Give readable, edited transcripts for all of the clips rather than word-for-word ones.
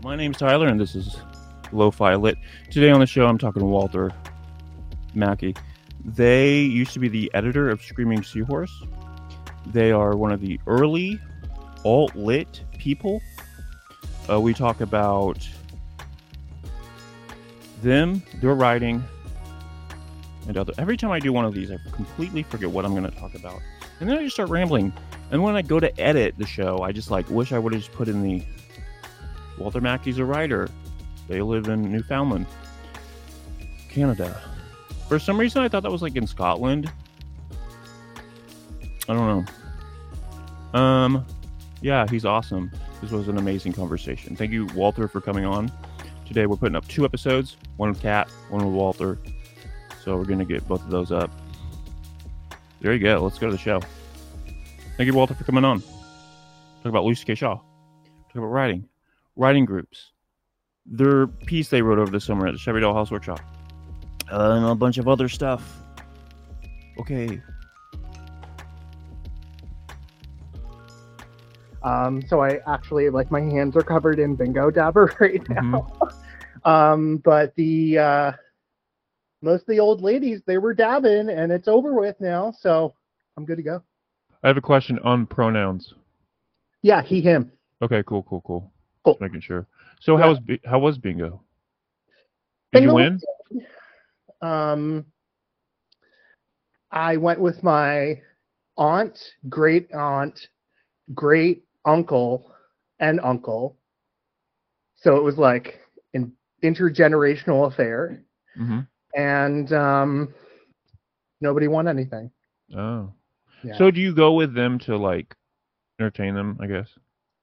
My name's Tyler, and this is Lo-Fi Lit. Today on the show, I'm talking to Walter Mackey. They used to be the editor of Screaming Seahorse. They are one of the early alt-lit people. We talk about them, their writing, and other. Every time I do one of these, I completely forget what I'm going to talk about. And then I just start rambling. And when I go to edit the show, I just wish I would have just put in the Walter Mackey's a writer. They live in Newfoundland, Canada. For some reason, I thought that was in Scotland. I don't know. Yeah, he's awesome. This was an amazing conversation. Thank you, Walter, for coming on. Today, we're putting up 2 episodes. One with Kat, one with Walter. So we're going to get both of those up. There you go. Let's go to the show. Thank you, Walter, for coming on. Talk about Lucy K. Shaw. Talk about writing groups. Their piece they wrote over the summer at the Chevy Doll House Workshop. And a bunch of other stuff. Okay. So I actually, my hands are covered in bingo dabber right now. But the most of the old ladies, they were dabbing, and it's over with now, so I'm good to go. I have a question on pronouns. Yeah, he, him. Okay, cool. Cool. Just making sure. So Yeah. how was bingo? Did you win? I went with my aunt, great aunt, great uncle, and uncle. So it was an intergenerational affair. Mm-hmm. And nobody won anything. Oh. Yeah. So do you go with them to entertain them, I guess?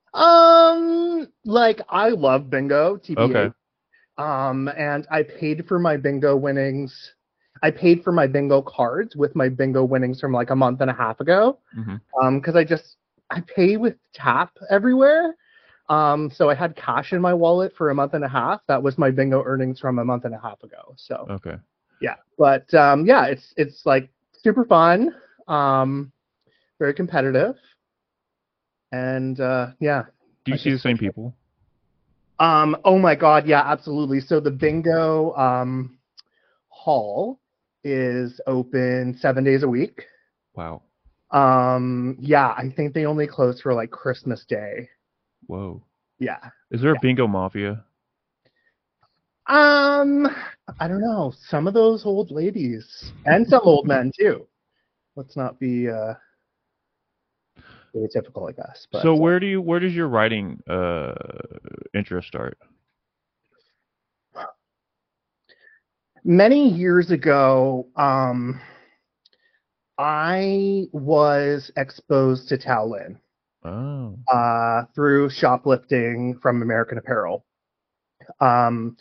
I love bingo, TBH. Okay. And I paid for my bingo winnings. I paid for my bingo cards with my bingo winnings from a month and a half ago. Mm-hmm. Because I pay with tap everywhere. So I had cash in my wallet for a month and a half. That was my bingo earnings from a month and a half ago. So okay. Yeah. But yeah, it's super fun. Very competitive. And yeah. Do you see the same people? Oh my God, yeah, absolutely. So the bingo hall is open 7 days a week. Wow. Yeah, I think they only close for Christmas Day. Whoa. Yeah. Is there a bingo mafia? I don't know. Some of those old ladies and some old men too. Let's not be stereotypical, I guess. But, so where does your writing interest start? Many years ago, I was exposed to Tao Lin. Oh. Through shoplifting from American Apparel. And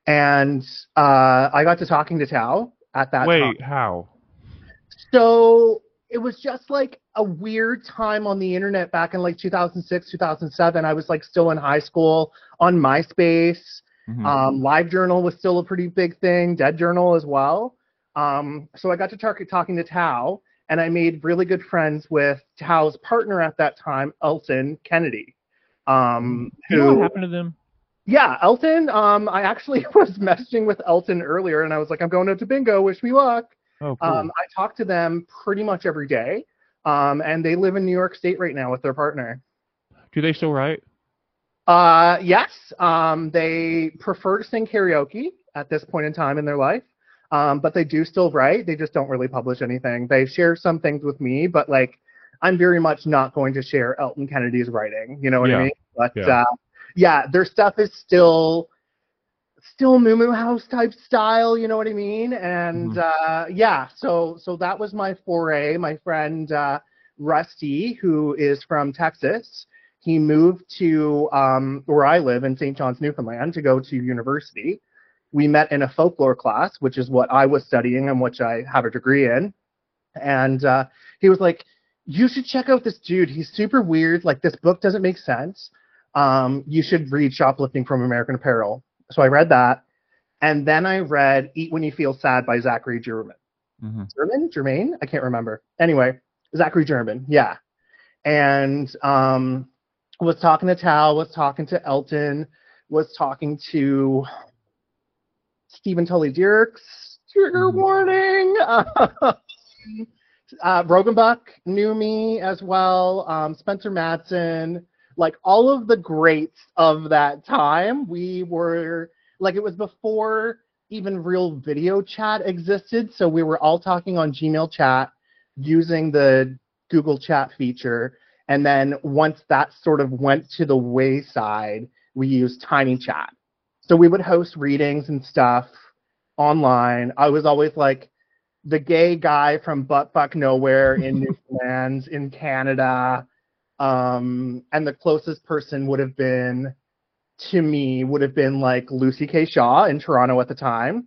I got to talking to Tao at that time. Wait, how? So it was just a weird time on the internet back in 2006, 2007. I was still in high school on MySpace. Mm-hmm. LiveJournal was still a pretty big thing. Dead Journal as well. So I got to talking to Tao, and I made really good friends with Tao's partner at that time, Elton Kennedy. You know what happened to them? Yeah, Elton. I actually was messaging with Elton earlier, and I was I'm going out to bingo. Wish me luck. Oh, cool. I talk to them pretty much every day, and they live in New York State right now with their partner. Do they still write? Yes. They prefer to sing karaoke at this point in time in their life, but they do still write. They just don't really publish anything. They share some things with me, but I'm very much not going to share Elton Kennedy's writing. You know what I mean? But yeah, their stuff is still Moo Moo House type style, you know what I mean? And yeah, so that was my foray. My friend Rusty, who is from Texas, he moved to where I live in St. John's, Newfoundland, to go to university. We met in a folklore class, which is what I was studying and which I have a degree in. And he was like, you should check out this dude. He's super weird. This book doesn't make sense. You should read Shoplifting from American Apparel. So I read that. And then I read Eat When You Feel Sad by Zachary German. Mm-hmm. Germain? I can't remember. Anyway, Zachary German. Yeah. And was talking to Tal, was talking to Elton, was talking to Stephen Tully Dirks, trigger warning. Rogenbuck knew me as well. Spencer Madsen, like all of the greats of that time. We were like, it was before even real video chat existed, so we were all talking on Gmail chat using the Google Chat feature. And then once that sort of went to the wayside, we used Tiny Chat. So we would host readings and stuff online. I was always like the gay guy from buttfuck nowhere in Newfoundland in Canada. And the closest person would have been to me would have been like Lucy K. Shaw in Toronto at the time.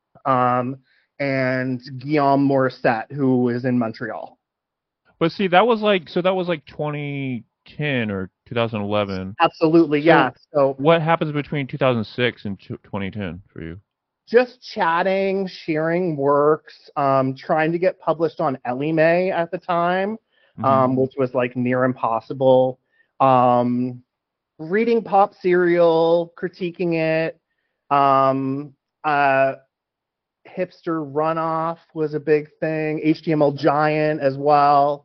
And Guillaume Morissette, who was in Montreal. But see, that was like 2010 or 2011. Absolutely, yeah. So what happens between 2006 and 2010 for you? Just chatting, sharing works, trying to get published on Ellie Mae at the time, which was like near impossible. Reading pop serial, critiquing it. Hipster Runoff was a big thing. HTML Giant as well.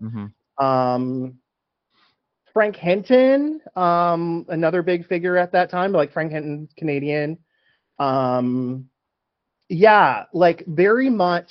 Frank Hinton, another big figure at that time, like Frank Hinton, Canadian. Yeah, like very much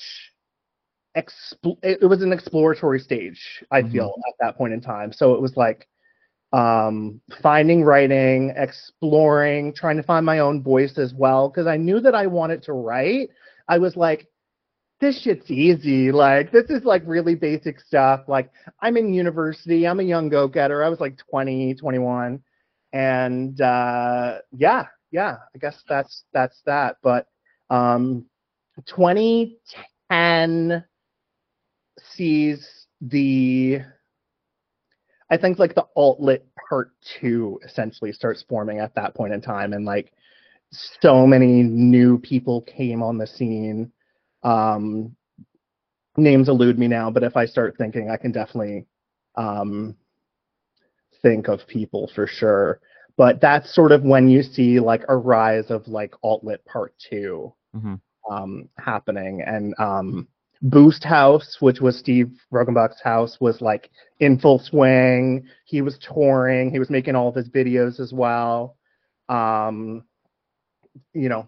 it was an exploratory stage, I feel, at that point in time. So it was like finding writing, exploring, trying to find my own voice as well, because I knew that I wanted to write. I was like, this shit's easy. Like, this is like really basic stuff. Like, I'm in university. I'm a young go-getter. I was like 20, 21. And yeah, I guess that's that. But 2010 sees I think like the alt-lit part 2 essentially starts forming at that point in time. And like, so many new people came on the scene. Names elude me now, but if I start thinking, I can definitely think of people for sure. But that's sort of when you see like a rise of like alt-lit part 2 happening. And Boost House, which was Steve Rogenbuck's house, was like in full swing. He was touring. He was making all of his videos as well. You know,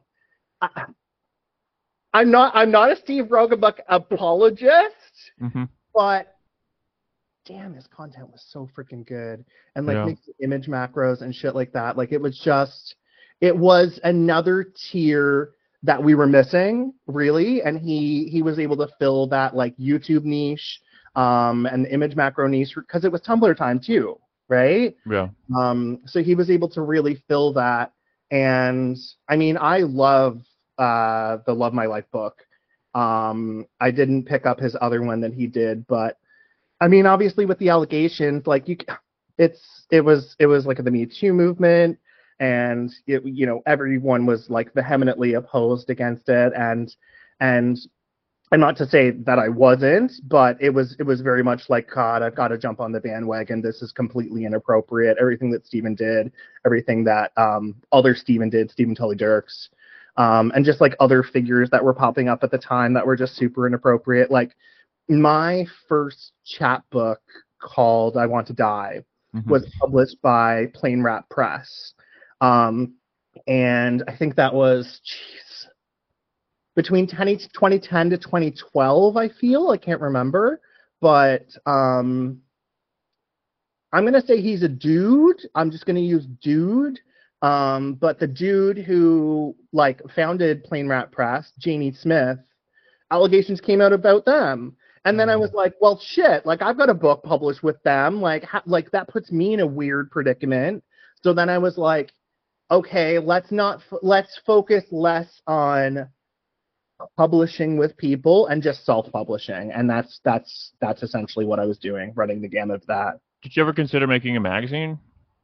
I'm not a Steve Rogenbuck apologist, but damn, his content was so freaking good, and like making image macros and shit like that. Like it was another tier that we were missing, really, and he was able to fill that like YouTube niche, and the image macro niche, because it was Tumblr time too, right? Yeah. So he was able to really fill that. And I mean, I love the Love My Life book. I didn't pick up his other one that he did, but I mean, obviously with the allegations, like it was like the Me Too movement, and everyone was like vehemently opposed against it, and not to say that I wasn't, but it was very much like, God, I've got to jump on the bandwagon. This is completely inappropriate. Everything that Stephen did, everything that other Stephen did, Stephen Tully Dirks, and just like other figures that were popping up at the time that were just super inappropriate. Like my first chapbook called I Want to Die was published by Plain Rap Press. And I think that was, between 2010 to 2012, I feel. I can't remember. But I'm going to say he's a dude. I'm just going to use dude. But the dude who like founded Plain Rap Press, Janie Smith, allegations came out about them. And then I was like, well, shit, like I've got a book published with them. Like that puts me in a weird predicament. So then I was like, okay, let's focus less on publishing with people and just self-publishing, and that's essentially what I was doing, running the gamut of that. Did you ever consider making a magazine?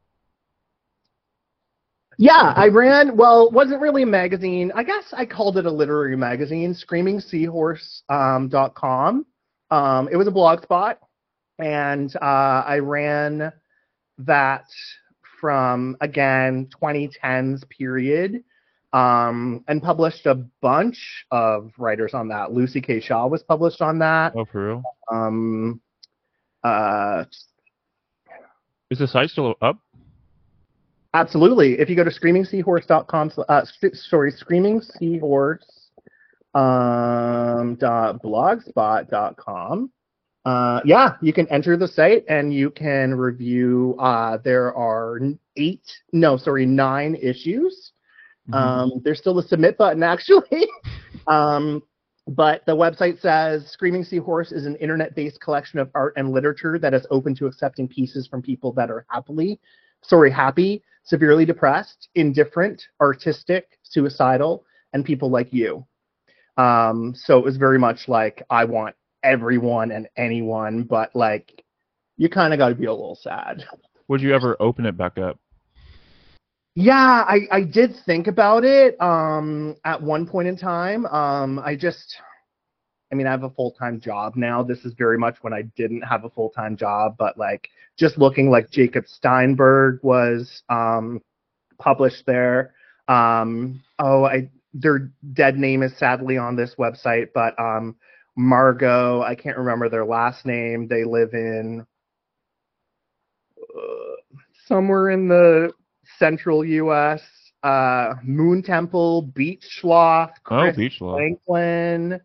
Yeah, I ran. Well, it wasn't really a magazine. I guess I called it a literary magazine, screamingseahorse.com. It was a blog spot, and I ran that from, again, 2010s period, and published a bunch of writers on that. Lucy K. Shaw was published on that. Oh, for real? Um, uh, Is the site still up? Absolutely. If you go to screamingseahorse.com, screamingseahorse .blogspot.com. Yeah, you can enter the site and you can review. There are 9 issues. There's still a submit button, actually. But the website says Screaming Seahorse is an internet-based collection of art and literature that is open to accepting pieces from people that are happy, severely depressed, indifferent, artistic, suicidal, and people like you. So it was very much like, I want everyone and anyone, but like, you kind of got to be a little sad. Would you ever open it back up? Yeah, I did think about it at one point in time. I have a full-time job now. This is very much when I didn't have a full-time job, but like just looking, like Jacob Steinberg was published there. Their dead name is sadly on this website, but Margot, I can't remember their last name. They live in somewhere in the central U.S. Moon Temple, Beach Sloth, Chris Beach Sloth. Franklin.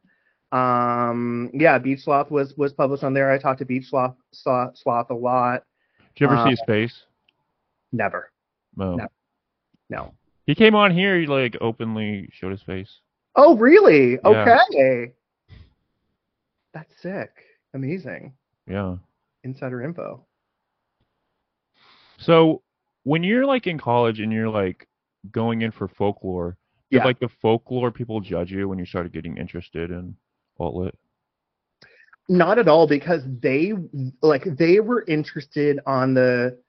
Beach Sloth was published on there. I talked to Beach Sloth a lot. Did you ever see his face? Never. No. He came on here. He like openly showed his face. Oh, really? Yeah. Okay. That's sick. Amazing. Yeah. Insider info. So when you're like in college and you're like going in for folklore, did like the folklore people judge you when you started getting interested in alt-lit? Not at all, because they were interested on the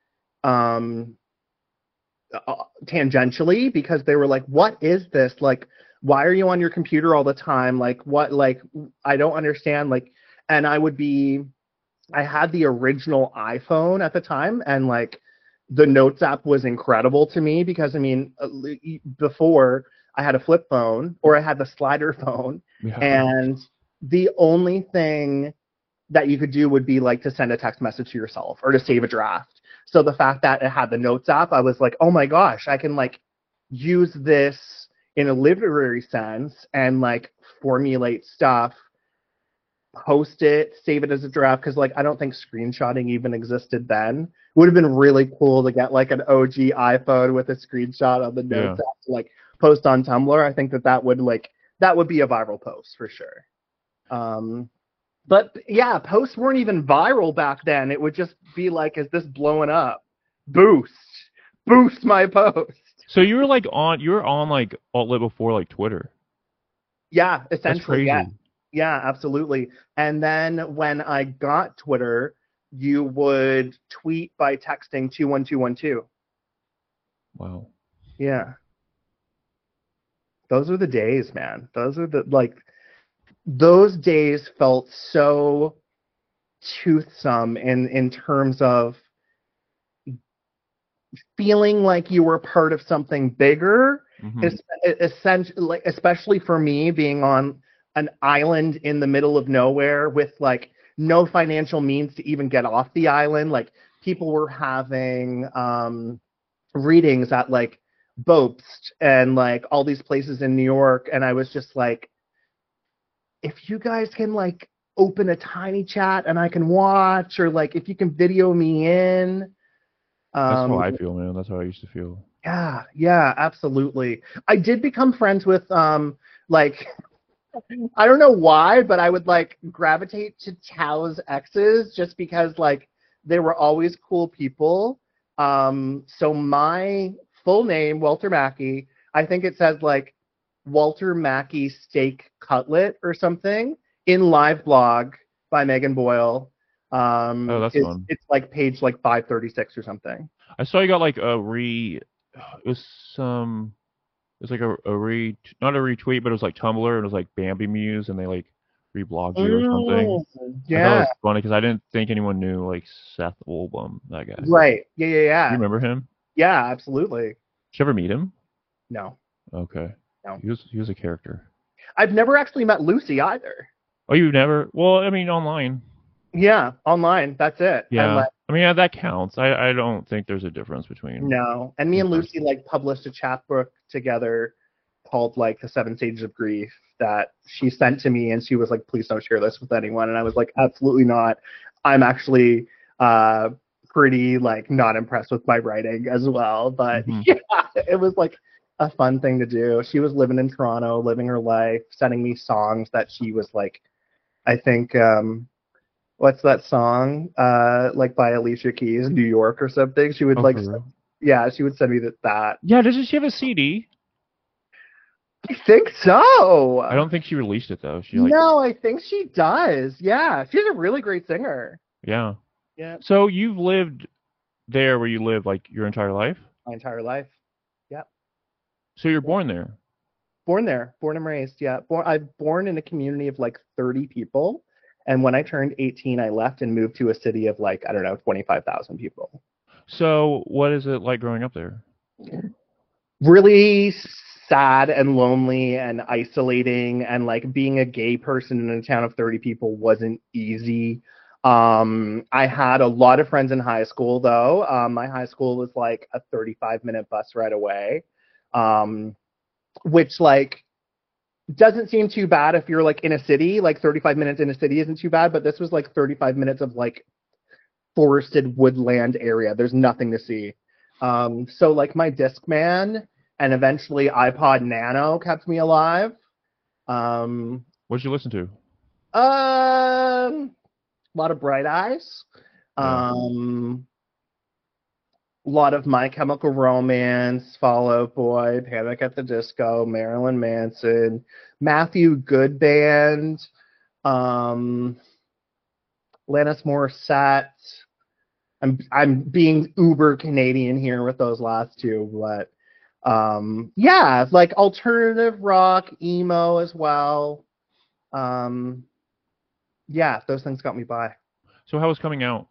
tangentially, because they were like, what is this? Like, why are you on your computer all the time? Like, what? Like, I don't understand. Like, and I had the original iPhone at the time, and like the Notes app was incredible to me, because before I had a flip phone, or I had the slider phone, and the only thing that you could do would be like to send a text message to yourself or to save a draft. So the fact that it had the Notes app, I was like, oh my gosh, I can like use this in a literary sense and like formulate stuff, post it, save it as a draft. Because like, I don't think screenshotting even existed then. It would have been really cool to get like an OG iPhone with a screenshot of the Notes app to like post on Tumblr. I think that would be a viral post for sure. But yeah, posts weren't even viral back then. It would just be like, is this blowing up? Boost my post. So you were on like alt-lit before like Twitter. Yeah, essentially. That's crazy. Yeah, absolutely. And then when I got Twitter, you would tweet by texting 21212. Wow. Yeah. Those are the days, man. Those days felt so toothsome in terms of feeling like you were part of something bigger. Essentially, especially for me, being on an island in the middle of nowhere with like no financial means to even get off the island. Like, people were having readings at like Bobst and like all these places in New York, and I was just like, if you guys can like open a tiny chat and I can watch, or like if you can video me in. That's how I feel, man. That's how I used to feel. Yeah, absolutely. I did become friends with like, I don't know why, but I would like gravitate to Tao's exes just because like they were always cool people. So my full name, Walter Mackey, I think it says like Walter Mackey Steak Cutlet or something in Live Blog by Megan Boyle. That's fun. It's like page like 536 or something. I saw you got like not a retweet, but it was like Tumblr, and it was like Bambi Muse, and they like reblogged you or something. Yeah. I thought it was funny because I didn't think anyone knew like Seth Wolbum, that guy. Right. Yeah. You remember him? Yeah, absolutely. Did you ever meet him? No, Okay. no. He was a character. I've never actually met Lucy either. Oh, you've never? Well, I mean, online. Yeah, online. That's it. And Yeah. like, I mean, yeah, that counts. I don't think there's a difference between no. And me in and Lucy person. like published a chapbook together called like the Seven Stages of Grief that she sent to me, and she was like, "Please don't share this with anyone." And I was like, "Absolutely not. I'm actually uh pretty like not impressed with my writing as well." But Hmm. yeah, it was like a fun thing to do. She was living in Toronto, living her life, sending me songs that she was like, I think what's that song? Like by Alicia Keys, New York or something. She would Oh, like, for real? yeah, she would send me that. Yeah. Doesn't she have a CD? I think I so. don't think she released it though. She like, No, I think she does. Yeah, she's a really great singer. yeah. Yeah, So you've lived there where you live like your entire life? my entire life. Yep. So you're Yep. born there. Born there, born and raised. Yeah, born in a community of like 30 people, and when I turned 18, I left and moved to a city of like I don't know 25,000 people. So what is it like growing up there? Really sad and lonely and isolating, and like being a gay person in a town of 30 people wasn't easy. I had a lot of friends in high school though. My high school was like a 35-minute bus ride away, um, which like doesn't seem too bad if you're like in a city. Like 35 minutes in a city isn't too bad, but this was like 35 minutes of like forested woodland area. There's nothing to see. So like my Discman and eventually iPod Nano kept me alive. Um, What'd you listen to? a lot of Bright Eyes. Yeah. A lot of My Chemical Romance, Fall Out Boy, Panic at the Disco, Marilyn Manson, Matthew Goodband, um, Alanis Morissette. I'm being uber Canadian here with those last two, but yeah, like alternative rock, emo as well. Um, yeah, those things got me by. So how was coming out?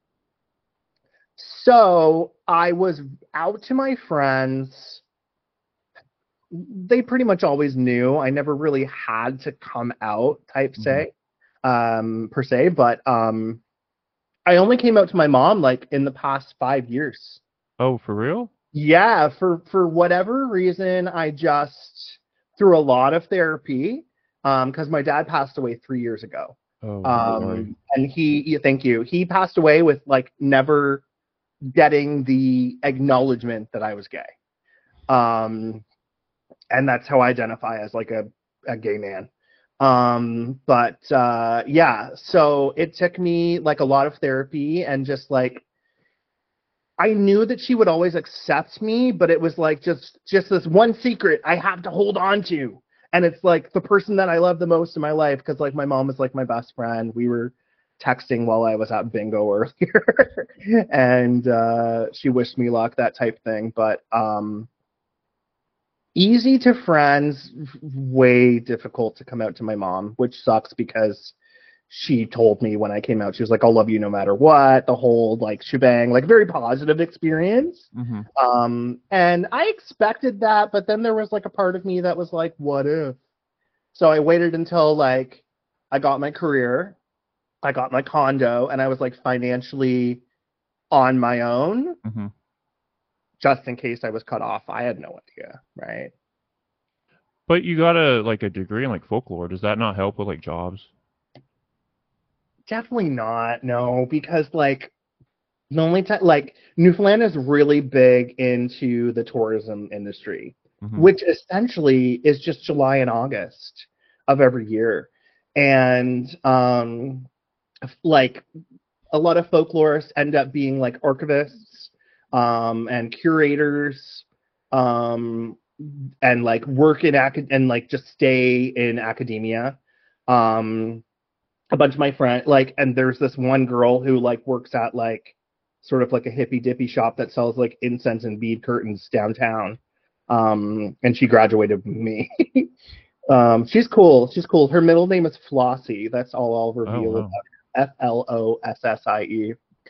So I was out to my friends. They pretty much always knew. I never really had to come out type Hmm. say, per se, but I only came out to my mom like in the past 5 years. Oh, for real? Yeah, for whatever reason, I just through a lot of therapy, because my dad passed away 3 years ago. Oh, I'm sorry. And thank you. He passed away with like never getting the acknowledgement that I was gay. Um, and that's how I identify as like a gay man. But yeah, so it took me like a lot of therapy and just like I knew that she would always accept me, but it was like just this one secret I have to hold on to. And it's like the person that I love the most in my life because like my mom is like my best friend. We were texting while I was at bingo earlier, and she wished me luck, that type thing. But easy to friends, way difficult to come out to my mom, which sucks because she told me when I came out, she was like, I'll love you no matter what, the whole like shebang, like very positive experience. Hmm. And I expected that, but then there was like a part of me that was like, what if? So I waited until like I got my career, I got my condo, and I was like financially on my own, Hmm. just in case I was cut off. I had no idea, right? But you got a degree in like folklore. Does that not help with like jobs? Definitely not, no, because like the only time, like Newfoundland is really big into the tourism industry, Hmm. which essentially is just July and August of every year. And like a lot of folklorists end up being like archivists and curators um, and like work in and like just stay in academia. Um, a bunch of my friends like, and there's this one girl who like works at like sort of like a hippy dippy shop that sells like incense and bead curtains downtown. And she graduated with me. She's cool. She's cool. Her middle name is Flossie. That's all I'll Oh, reveal about wow. her. Flossie.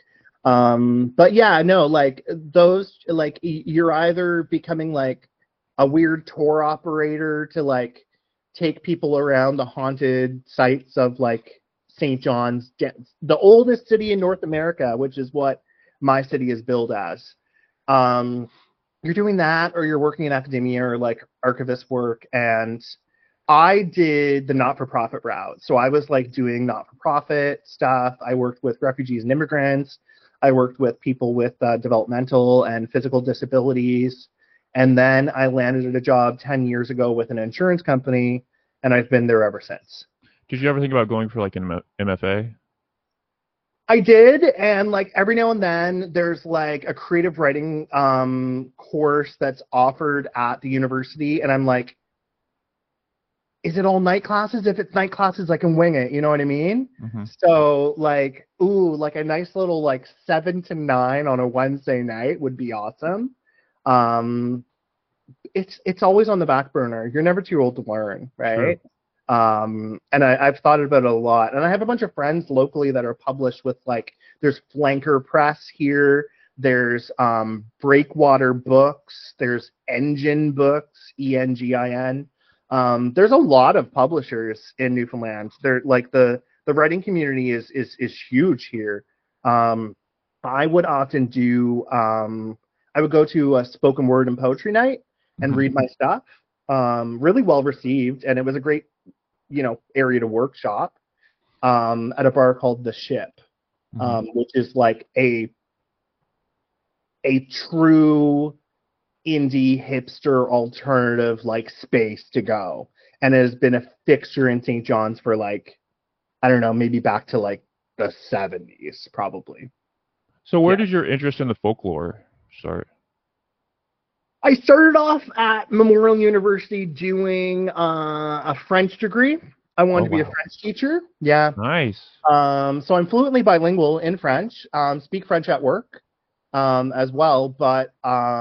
But yeah, no, like those, like you're either becoming like a weird tour operator to like take people around the haunted sites of like St. John's, the oldest city in North America, which is what my city is billed as. Um, you're doing that, or you're working in academia or like archivist work. And I did the not-for-profit route. So I was like doing not-for-profit stuff. I worked with refugees and immigrants. I worked with people with developmental and physical disabilities. And then I landed at a job 10 years ago with an insurance company, and I've been there ever since. Did you ever think about going for like an MFA? I did, and like every now and then there's like a creative writing course that's offered at the university, and I'm like, is it all night classes? If it's night classes, I can wing it. You know what I mean? Mm-hmm. So like, ooh, like a nice little like 7 to 9 on a Wednesday night would be awesome. Um, it's always on the back burner. You're never too old to learn, right? True. And I've thought about it a lot. And I have a bunch of friends locally that are published with like, there's Flanker Press here. There's Breakwater Books. There's Engine Books, ENGIN. There's a lot of publishers in Newfoundland. They're like the writing community is huge here. I would often do I would go to a spoken word and poetry night and Mm-hmm. read my stuff. Really well received, and it was a great, area to workshop at a bar called The Ship, Mm-hmm. which is like a true indie hipster alternative like space to go, and it has been a fixture in St. John's for like, I don't know, maybe back to like the 70s probably. So where Yeah. did your interest in the folklore start? I started off at Memorial University doing a French degree. I wanted Oh, to be a wow. French teacher. Yeah. Nice. So I'm fluently bilingual in French. Speak French at work as well. But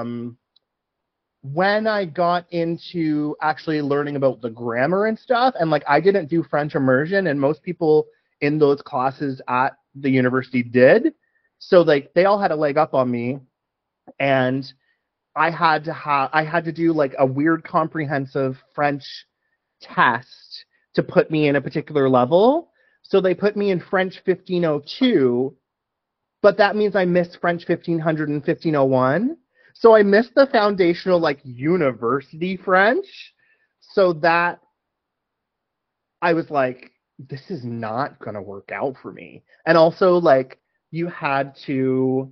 when I got into actually learning about the grammar and stuff, and like I didn't do French immersion, and most people in those classes at the university did. So like they all had a leg up on me, and I had to do like a weird comprehensive French test to put me in a particular level. So they put me in French 1502, but that means I missed French 1500 and 1501. So I missed the foundational like university French. So that I was like, this is not going to work out for me. And also like you had to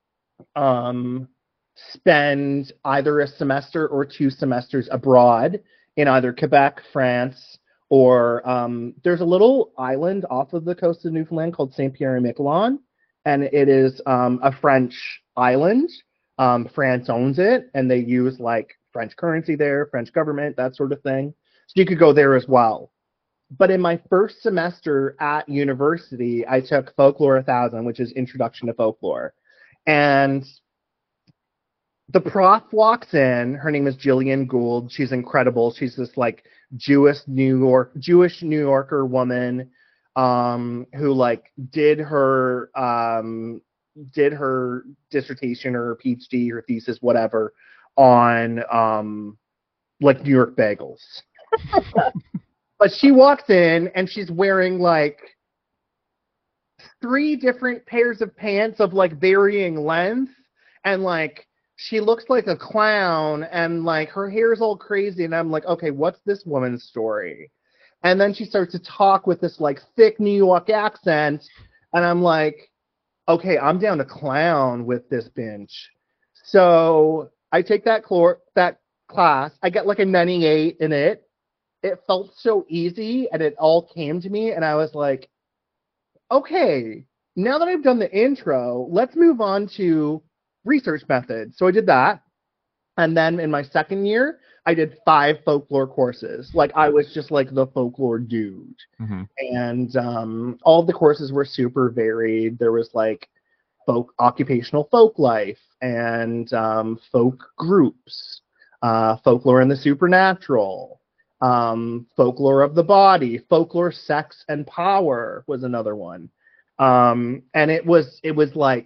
spend either a semester or 2 semesters abroad in either Quebec, France, or there's a little island off of the coast of Newfoundland called Saint Pierre and Miquelon, and it is a French island. France owns it, and they use like French currency there, French government, that sort of thing. So you could go there as well. But in my first semester at university, I took Folklore 1000, which is Introduction to Folklore. And the prof walks in. Her name is Jillian Gould. She's incredible. She's this like Jewish New Yorker woman who like did her dissertation or her PhD or thesis, whatever, on like New York bagels. But she walks in and she's wearing like 3 different pairs of pants of like varying length, and like she looks like a clown, and like her hair is all crazy, and I'm like, okay, what's this woman's story? And then she starts to talk with this like thick New York accent, and I'm like, okay, I'm down to clown with this binge. So I take that class. I get like a 98 in it. It felt so easy, and it all came to me, and I was like, okay, now that I've done the intro, let's move on to research methods. So I did that. And then in my second year, I did 5 folklore courses. Like I was just like the folklore dude. Mm-hmm. And all of the courses were super varied. There was like occupational folk life and folk groups, folklore and the supernatural, folklore of the body, folklore, sex and power was another one. And it was like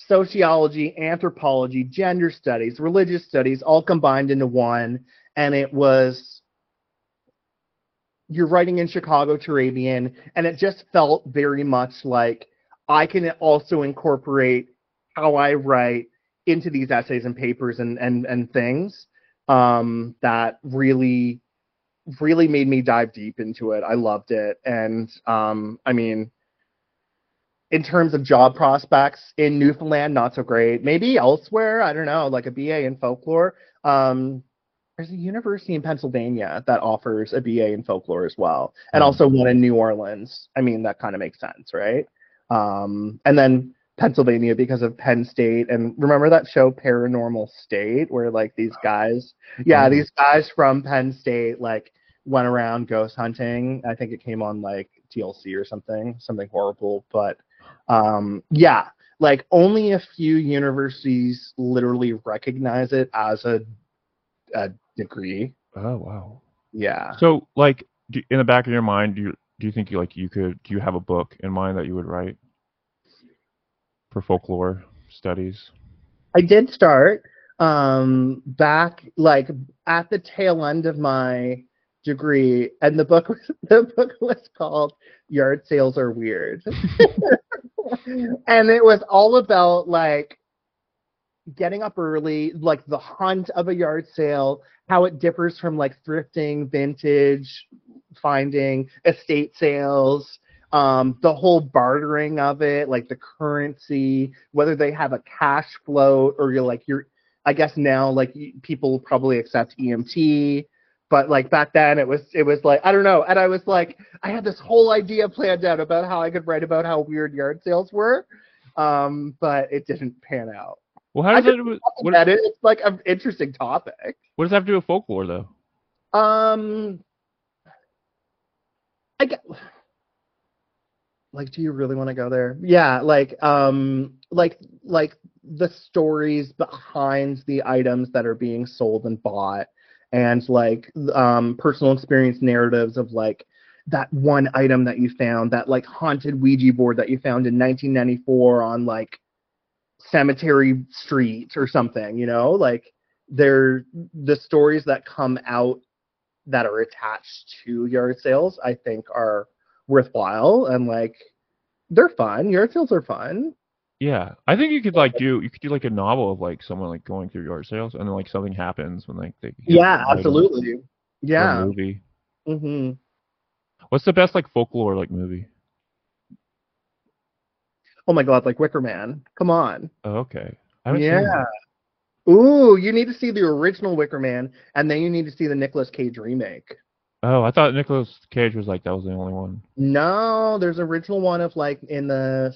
sociology, anthropology, gender studies, religious studies, all combined into one. And it was, you're writing in Chicago Turabian, and it just felt very much like I can also incorporate how I write into these essays and papers and things that really, really made me dive deep into it. I loved it. And I mean, in terms of job prospects in Newfoundland, not so great. Maybe elsewhere, I don't know, like a BA in folklore. There's a university in Pennsylvania that offers a BA in folklore as well, and also one in New Orleans. I mean, that kind of makes sense, right? And then Pennsylvania because of Penn State. And remember that show Paranormal State, where like these guys, these guys from Penn State like went around ghost hunting. I think it came on like TLC or something horrible, but like only a few universities literally recognize it as a degree. Oh wow. Yeah. So like in the back of your mind, do you think do you have a book in mind that you would write for folklore studies? I did start back like at the tail end of my degree, and the book was called Yard Sales Are Weird. And it was all about like getting up early, like the hunt of a yard sale, how it differs from like thrifting, vintage, finding, estate sales, the whole bartering of it, like the currency, whether they have a cash float or I guess now like people probably accept EMT, but like back then it was like, I don't know. And I was like, I had this whole idea planned out about how I could write about how weird yard sales were. But it didn't pan out. Well, how does that do? It's like an interesting topic. What does that have to do with folklore, though? I get. Like, do you really want to go there? Yeah, like the stories behind the items that are being sold and bought, and like personal experience narratives of like that one item that you found, that like haunted Ouija board that you found in 1994 on like Cemetery Street or something, you know, like they're the stories that come out that are attached to yard sales, I think are worthwhile, and like they're fun. Yard sales are fun. Yeah, I think you could do like a novel of like someone like going through yard sales and then like something happens when like they absolutely. Yeah. Or a movie. Mm-hmm. What's the best like folklore like movie? Oh my god, like Wicker Man. Come on. Oh, okay. I haven't seen that. Ooh, you need to see the original Wicker Man, and then you need to see the Nicolas Cage remake. Oh, I thought Nicolas Cage was like that was the only one. No, there's an original one of like in the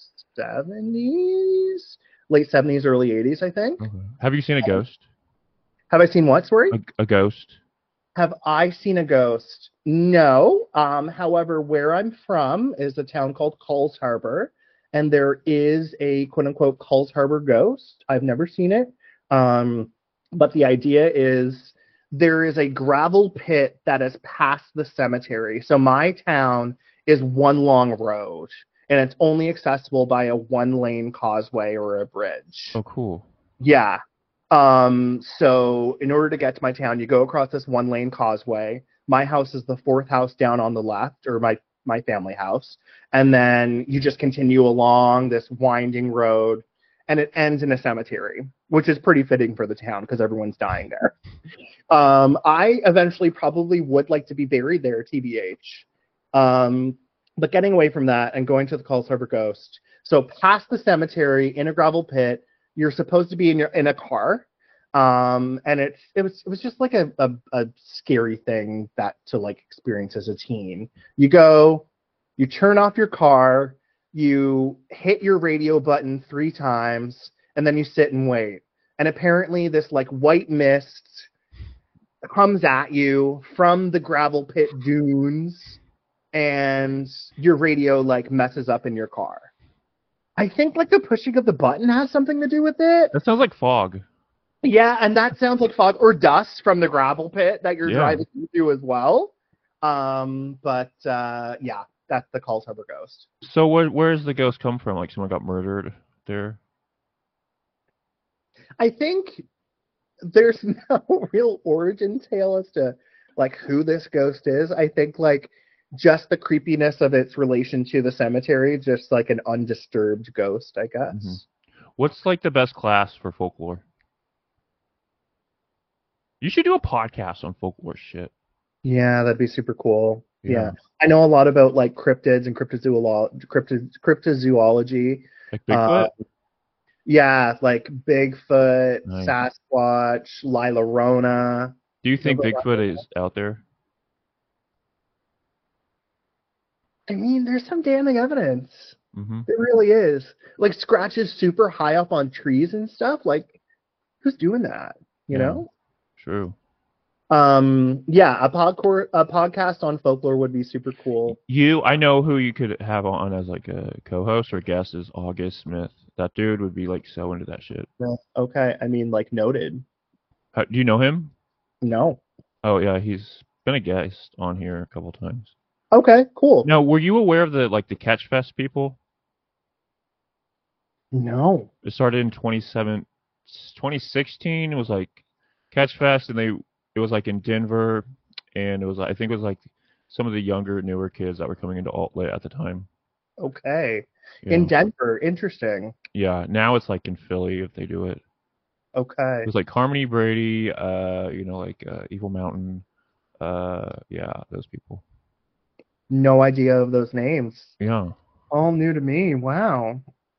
70s, late 70s, early 80s, I think. Okay. Have you seen a ghost? Have I seen what, sorry? A ghost. Have I seen a ghost? No. However, where I'm from is a town called Culls Harbor, and there is a quote-unquote Culls Harbor ghost. I've never seen it. But the idea is there is a gravel pit that is past the cemetery. So my town is one long road, and it's only accessible by a one-lane causeway or a bridge. Oh, cool. Yeah. So in order to get to my town, you go across this one-lane causeway. My house is the fourth house down on the left, or my family house. And then you just continue along this winding road, and it ends in a cemetery, which is pretty fitting for the town because everyone's dying there. I eventually probably would like to be buried there, TBH. But getting away from that and going to the Culls Harbor Ghost. So past the cemetery, in a gravel pit, you're supposed to be in a car. And it was just like a scary thing to like experience as a teen. You go, you turn off your car, you hit your radio button 3 times, and then you sit and wait. And apparently this like white mist comes at you from the gravel pit dunes, and your radio like messes up in your car. I think like the pushing of the button has something to do with it. That sounds like fog. Yeah, and that sounds like fog or dust from the gravel pit that you're driving through as well. But that's the Culls Harbor Ghost. So where does the ghost come from? Like someone got murdered there? I think there's no real origin tale as to like who this ghost is. I think like just the creepiness of its relation to the cemetery, just like an undisturbed ghost, I Hmm. guess. What's like the best class for folklore? You should do a podcast on folklore shit. Yeah, that'd be super cool. Yeah. Yeah, I know a lot about like cryptids and cryptozoology. like Uh, Bigfoot. yeah, like Bigfoot, Nice. Sasquatch, Lila Rona. Do you Know think about Bigfoot Lila is out there? I mean, there's some damning evidence. Mm-hmm. It really is. Like scratches super high up on trees and stuff. Like, who's doing that? You Yeah, know? true. Yeah, a podcast on folklore would be super cool. I know who you could have on as like a co-host or guest is August Smith. That dude would be like so into that shit. Yeah. Okay, I mean, like noted. Do you know him? No. Oh yeah, he's been a guest on here a couple times. Okay, cool. Now, were you aware of the Catch Fest people? No. It started in 2016. It was like Catch Fest, and it was like in Denver, and it was I think it was like some of the younger, newer kids that were coming into alt lit at the time. Okay. In Yeah, Denver, interesting. yeah. Now it's like in Philly if they do it. It Okay. was like Harmony Brady, Evil Mountain, yeah, those people. No idea of those names. Yeah, All new to me. Wow.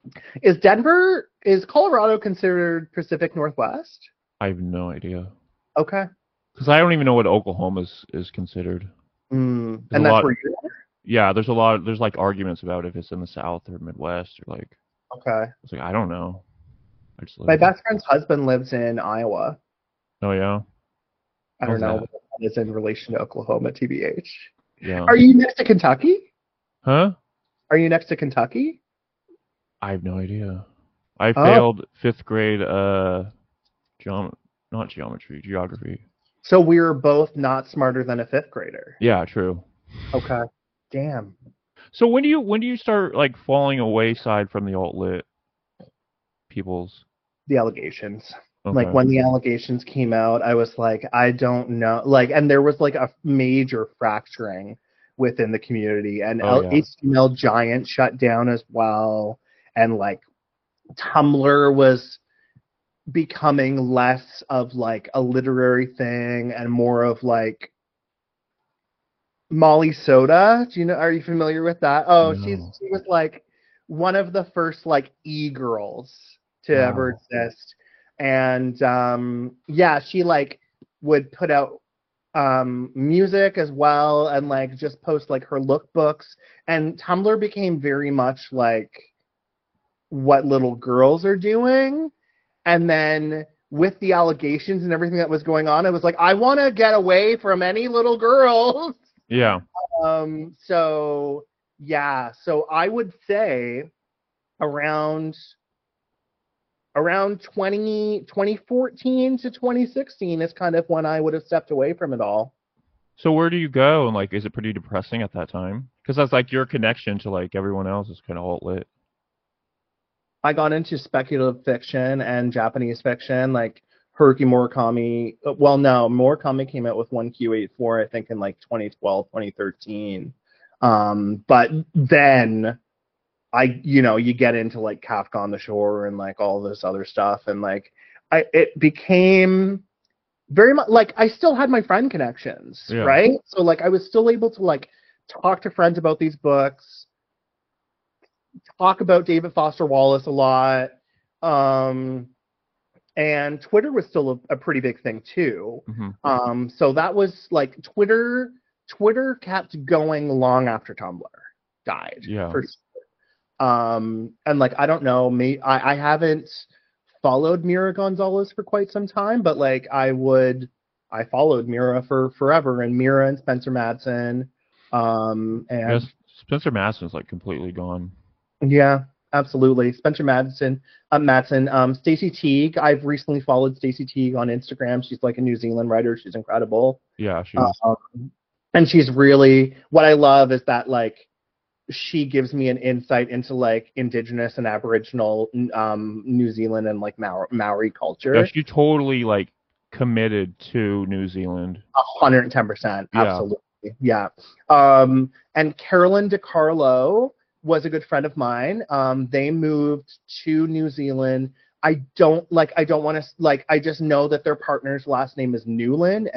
Is Colorado considered Pacific Northwest? I have no idea Okay. because I don't even know what Oklahoma is considered. There's a And that's lot. where you Yeah, there's a lot. There's like arguments about if it's in the South or Midwest or like. are? Okay. It's like I don't know. I just My live there. best friend's husband lives in Iowa. Oh yeah, I don't how's know that? what that is in relation to Oklahoma, TBH. Yeah. Are you next to Kentucky? Huh? Are you next to Kentucky? I have no idea. I Oh, failed fifth grade. Not geometry, geography. so we're both not smarter than a fifth grader. Yeah, true. Okay. Damn. So when do you start like falling away side from the alt lit peoples? The allegations. Like Okay. when the allegations came out, I was like, I don't know. Like, and there was like a major fracturing within the community, and Oh yeah. HTML Giant shut down as well, and like Tumblr was becoming less of like a literary thing and more of like Molly Soda. Are you familiar with that? Oh, she No. was like one of the first like e-girls to ever Wow. exist. And yeah, she like would put out music as well and like just post like her lookbooks, and Tumblr became very much like what little girls are doing. And then with the allegations and everything that was going on, it was like, I want to get away from any little girls. Yeah. So yeah, so I would say around 2014 to 2016 is kind of when I would have stepped away from it all. So where do you go and like is it pretty depressing at that time? Because that's like your connection to like everyone else is kind of alt lit. I got into speculative fiction and Japanese fiction, like Haruki Murakami. Well, no, Murakami came out with 1Q84, I think, in like 2012, 2013. But then you get into like Kafka on the Shore and like all this other stuff, and like it became very much like I still had my friend connections, Yeah. right? So like I was still able to like talk to friends about these books, talk about David Foster Wallace a lot. And Twitter was still a pretty big thing too. Hmm. So that was like Twitter kept going long after Tumblr died, Yeah. for and like I don't know, I haven't followed Mira Gonzalez for quite some time, but like I followed Mira for forever, and Mira and Spencer Madsen. And Yes. Spencer Madsen's like completely gone. yeah, absolutely. Spencer Madsen, Stacey Teague. I've recently followed Stacey Teague on Instagram. She's like a New Zealand writer. She's incredible. Yeah, she is. And she's really, what I love is that like she gives me an insight into like indigenous and Aboriginal New Zealand and like Maori Yeah, culture. she totally like committed to New Zealand. 110%, Yeah. absolutely. Yeah. And Carolyn DiCarlo was a good friend of mine. They moved to New Zealand. I don't want to like I just know that their partner's last name is Newland,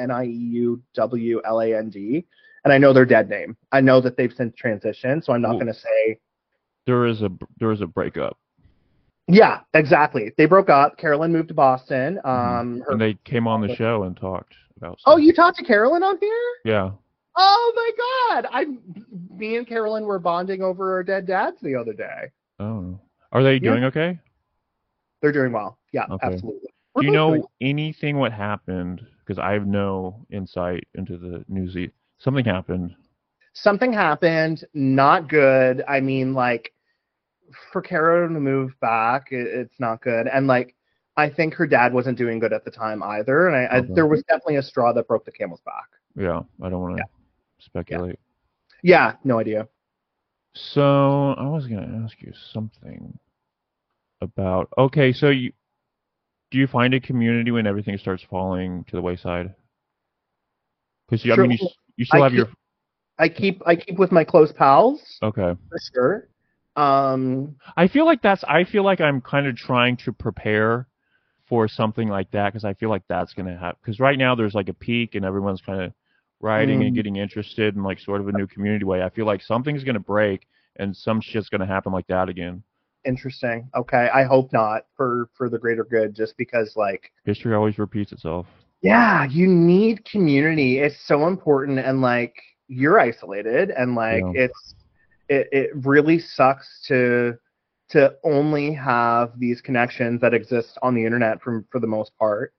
Nieuwland, and I know their dead name. I know that they've since transitioned, so I'm not Well, going to say. there is a breakup. Yeah, exactly. They broke up. Carolyn moved to Boston. And they came on the show and talked about Oh, stuff. you talked to Carolyn on here? Yeah. Oh my God! Me and Carolyn were bonding over our dead dads the other day. Oh. Are they Yeah, doing okay? they're doing well. Yeah, Okay. absolutely. Do We're you both doing. know anything what happened? Because I have no insight into the New Zealand. Something happened. Something happened, not good. I mean, like, for Carolyn to move back, it's not good. And like, I think her dad wasn't doing good at the time either. And Okay. there was definitely a straw that broke the camel's back. Yeah. I don't want Yeah, to speculate. yeah, no idea. So I was gonna ask you something about. Okay, so do you find a community when everything starts falling to the wayside? Because I Sure, mean, you I still have keep, your. I keep with my close pals Okay. for sure. Um, I feel like I'm kind of trying to prepare for something like that because I feel like that's gonna happen. Because right now there's like a peak and everyone's kind of writing and mm, getting interested in like sort of a new community way. I feel like something's gonna break and some shit's gonna happen like that again. Interesting. Okay, I hope not for the greater good. Just because, like, History always repeats itself. yeah, you need community. It's so important, and like you're isolated, and like Yeah. it really sucks to only have these connections that exist on the internet for the most part.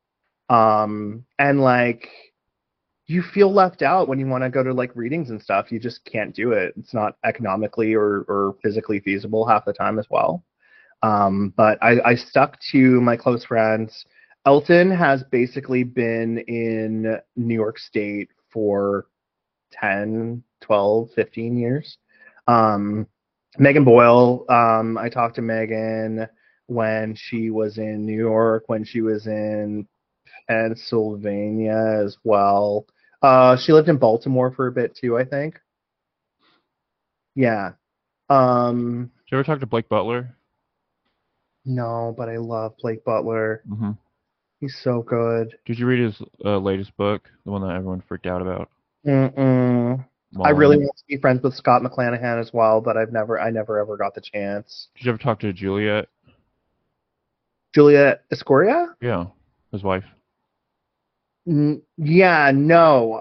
And like you feel left out when you want to go to like readings and stuff. You just can't do it. It's not economically or physically feasible half the time as well. But I stuck to my close friends. Elton has basically been in New York State for 10, 12, 15 years. Um, Megan Boyle, I talked to Megan when she was in New York, when she was in Pennsylvania as well. She lived in Baltimore for a bit too, I think. Yeah. Um, Did you ever talk to Blake Butler? no, but I love Blake Butler. Mm-hmm. He's so good. Did you read his latest book, the one that everyone freaked out about? Mm-mm. I really Mullen. want to be friends with Scott McClanahan as well, but I never ever got the chance. Did you ever talk to Juliet? Julia Escoria? Yeah, his wife. Yeah, no.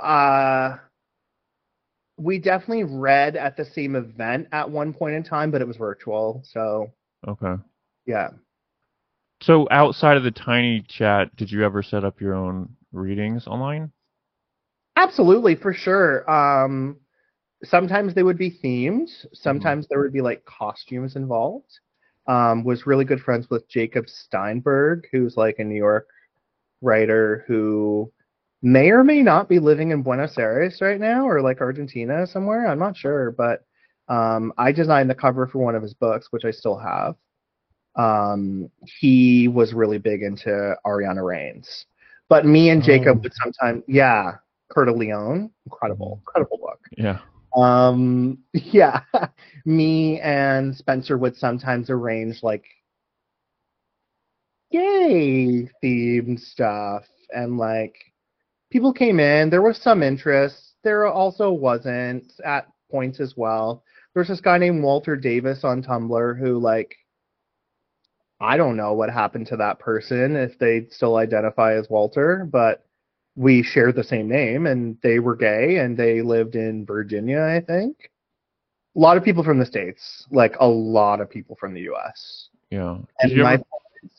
We definitely read at the same event at one point in time, but it was virtual. So Okay. yeah, So outside of the tiny chat, did you ever set up your own readings online? absolutely for sure. Sometimes they would be themed. Hmm. Sometimes there would be like costumes involved. Was really good friends with Jacob Steinberg, who's like a New York writer who may or may not be living in Buenos Aires right now or like Argentina somewhere. I'm not sure, but I designed the cover for one of his books, which I still have. He was really big into Ariana Reigns, but me and Jacob Oh. would sometimes, yeah, Coeur de Leon, Mhm. incredible book. Yeah. Yeah, me and Spencer would sometimes arrange like gay themed stuff, and like people came in. There was some interest. There also wasn't at points as well. There's this guy named Walter Davis on Tumblr who, like, I don't know what happened to that person if they still identify as Walter, but we shared the same name and they were gay and they lived in Virginia, I think. A lot of people from the States, like a lot of people from the US. Yeah. Did And you ever?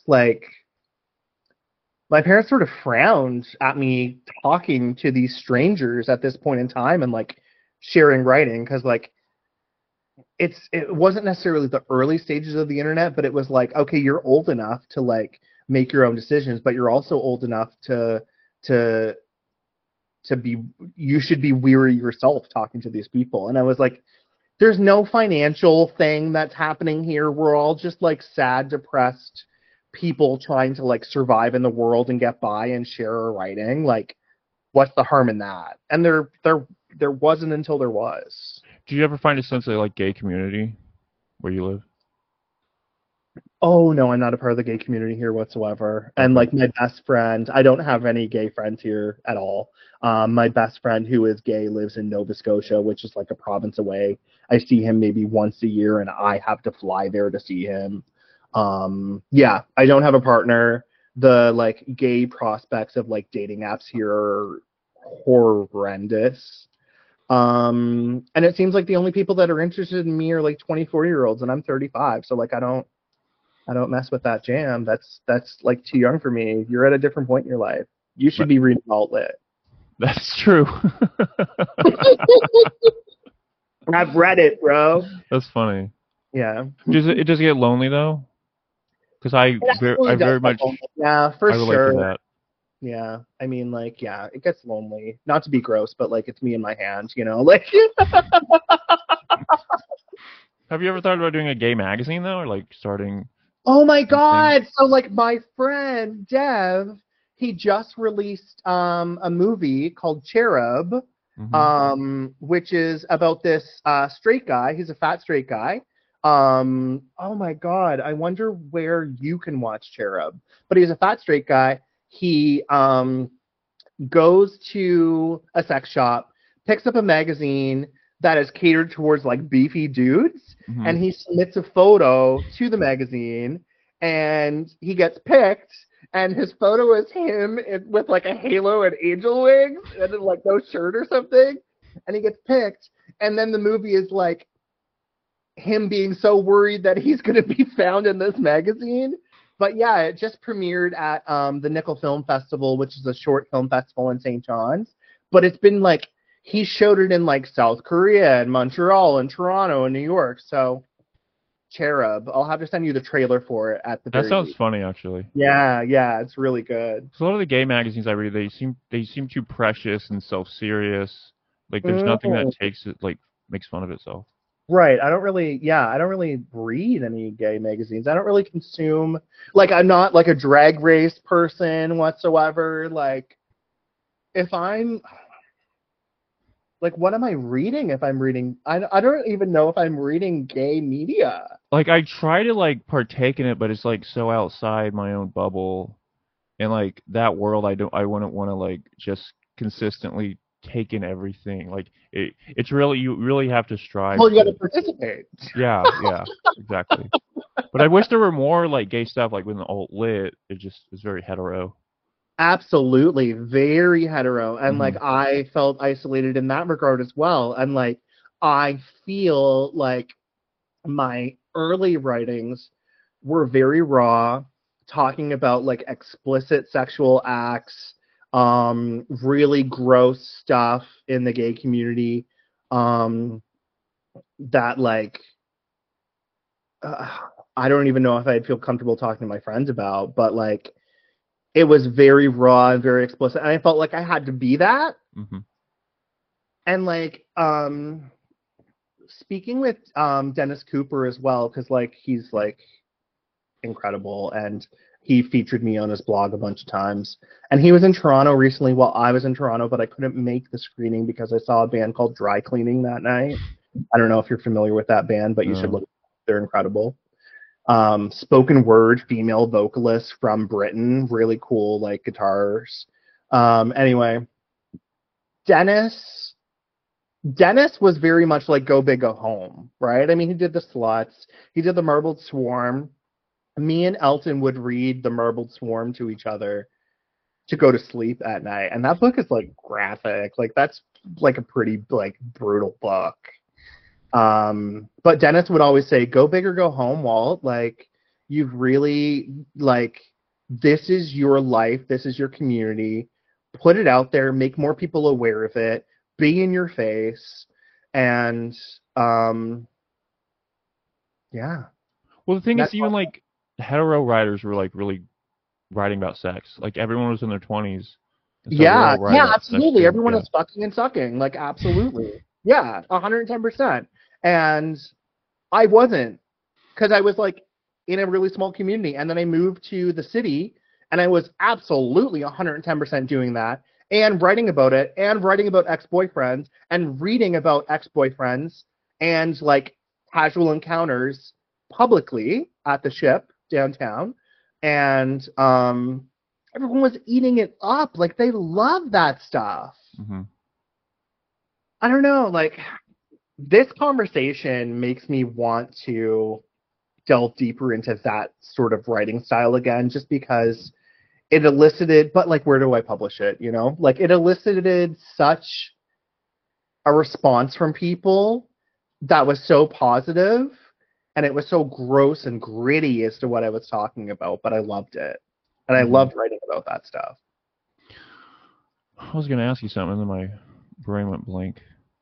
my parents sort of frowned at me talking to these strangers at this point in time and like sharing writing because like it wasn't necessarily the early stages of the internet, but it was like, okay, you're old enough to like make your own decisions, but you're also old enough to to be you should be weary yourself talking to these people. And I was like, there's no financial thing that's happening here. We're all just like sad, depressed people trying to like survive in the world and get by and share our writing. Like, what's the harm in that? And there wasn't until there was. Do you ever find a sense of like gay community where you live? Oh no, I'm not a part of the gay community here whatsoever. And Okay. like my best friend, I don't have any gay friends here at all. My best friend who is gay lives in Nova Scotia, which is like a province away. I see him maybe once a year, and I have to fly there to see him. Yeah, I don't have a partner. The like gay prospects of like dating apps here are horrendous. And it seems like the only people that are interested in me are like 24-year-olds, and I'm 35, so like I don't mess with that jam. That's like too young for me. You're at a different point in your life. You should be reading alt lit. That's true. I've read it, bro. That's funny. Yeah. Does it get lonely though? Because I Absolutely does very get much lonely. Yeah, for I relate sure. to that. Yeah. I mean, like, yeah, it gets lonely. Not to be gross, but like it's me in my hand, you know? Like Have you ever thought about doing a gay magazine though, or like starting oh my something? God. So like my friend Dev, he just released a movie called Cherub, which is about this straight guy. He's a fat straight guy. Oh my God, I wonder where you can watch Cherub. But he's a fat straight guy. He goes to a sex shop, picks up a magazine that is catered towards like beefy dudes, and he submits a photo to the magazine, and he gets picked, and his photo is him with like a halo and angel wings and then like no shirt or something, and he gets picked, and then the movie is like him being so worried that he's going to be found in this magazine. But yeah, it just premiered at the Nickel Film Festival, which is a short film festival in St. John's. But it's been like, he showed it in like South Korea and Montreal and Toronto and New York. So Cherub, I'll have to send you the trailer for it at the That very sounds least. funny actually. Yeah, it's really good. So a lot of the gay magazines I read, they seem too precious and self-serious. Like there's nothing that takes it like makes fun of itself. Right. I don't really read any gay magazines. I don't really consume, like, I'm not like a Drag Race person whatsoever. Like, if I'm, like, what am I reading if I'm reading? I don't even know if I'm reading gay media. Like I try to like partake in it, but it's like so outside my own bubble. And like that world, I wouldn't want to like just consistently take in everything. Like it's really, you really have to strive. Well, you got to participate. Yeah, exactly. But I wish there were more like gay stuff. Like when the alt lit, it just is very hetero. Absolutely, very hetero, and like I felt isolated in that regard as well. And like I feel like my early writings were very raw, talking about like explicit sexual acts, really gross stuff in the gay community, that like I don't even know if I'd feel comfortable talking to my friends about, but like it was very raw and very explicit, and I felt like I had to be that. And like speaking with Dennis Cooper as well, because like he's like incredible, and he featured me on his blog a bunch of times. And he was in Toronto recently while I was in Toronto, but I couldn't make the screening because I saw a band called Dry Cleaning that night. I don't know if you're familiar with that band, but you should look. They're incredible. Spoken word female vocalist from Britain, really cool like guitars. Anyway, Dennis was very much like Go Big Go Home, right? I mean, he did the Sluts, he did the Marbled Swarm. Me and Elton would read the Marbled Swarm to each other to go to sleep at night, and that book is like graphic. Like that's like a pretty like brutal book. But Dennis would always say, "Go big or go home, Walt. Like you've really like this is your life, this is your community. Put it out there, make more people aware of it, be in your face." And yeah. Well, the thing is, even like hetero writers were like really writing about sex. Like everyone was in their 20s. Yeah, absolutely. Everyone is fucking and sucking. Like absolutely. Yeah, 110%. And I wasn't, because I was like in a really small community. And then I moved to the city and I was absolutely 110% doing that and writing about it and writing about ex-boyfriends and reading about ex-boyfriends and like casual encounters publicly at the Ship downtown. And everyone was eating it up. Like they love that stuff. Mm-hmm. I don't know, like this conversation makes me want to delve deeper into that sort of writing style again, just because it elicited, but like, where do I publish it? You know, like it elicited such a response from people that was so positive and it was so gross and gritty as to what I was talking about, but I loved it. And I loved writing about that stuff. I was going to ask you something, and then my brain went blank.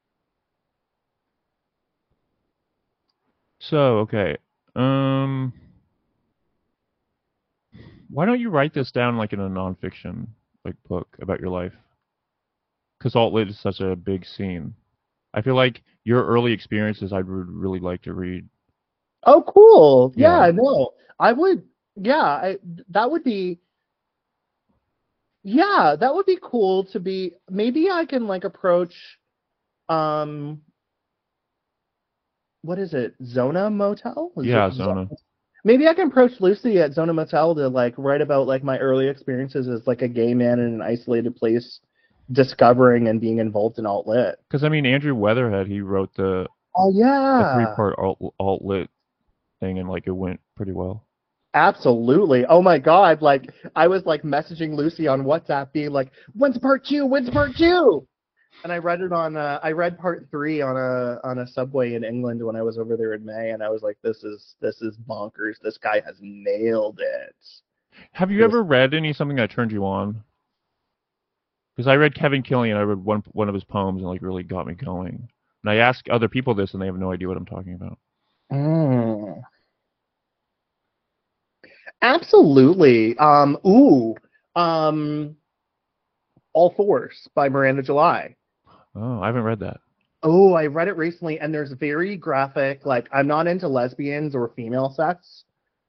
So, okay. Why don't you write this down like in a nonfiction like book about your life? Because alt-lit is such a big scene. I feel like your early experiences I would really like to read. Oh, cool. Yeah. Yeah, no. I would, yeah, that would be, yeah, that would be cool to be, maybe I can like approach, um, what is it? Zona Motel? Yeah, Zona. Maybe I can approach Lucy at Zona Motel to like write about like my early experiences as like a gay man in an isolated place, discovering and being involved in alt-lit. Because, I mean, Andrew Weatherhead, he wrote the Oh, yeah. 3-part alt-lit thing, and like it went pretty well. Absolutely. Oh my God. Like I was like messaging Lucy on WhatsApp being like, when's part two? When's part two? And I read it on I read part 3 on a subway in England when I was over there in May, and I was like, this is bonkers. This guy has nailed it. Have you ever read something that turned you on? Because I read Kevin Killian, I read one of his poems, and like really got me going. And I ask other people this, and they have no idea what I'm talking about. Absolutely. All Fours by Miranda July. Oh, I haven't read that. Oh, I read it recently, and there's very graphic, like, I'm not into lesbians or female sex.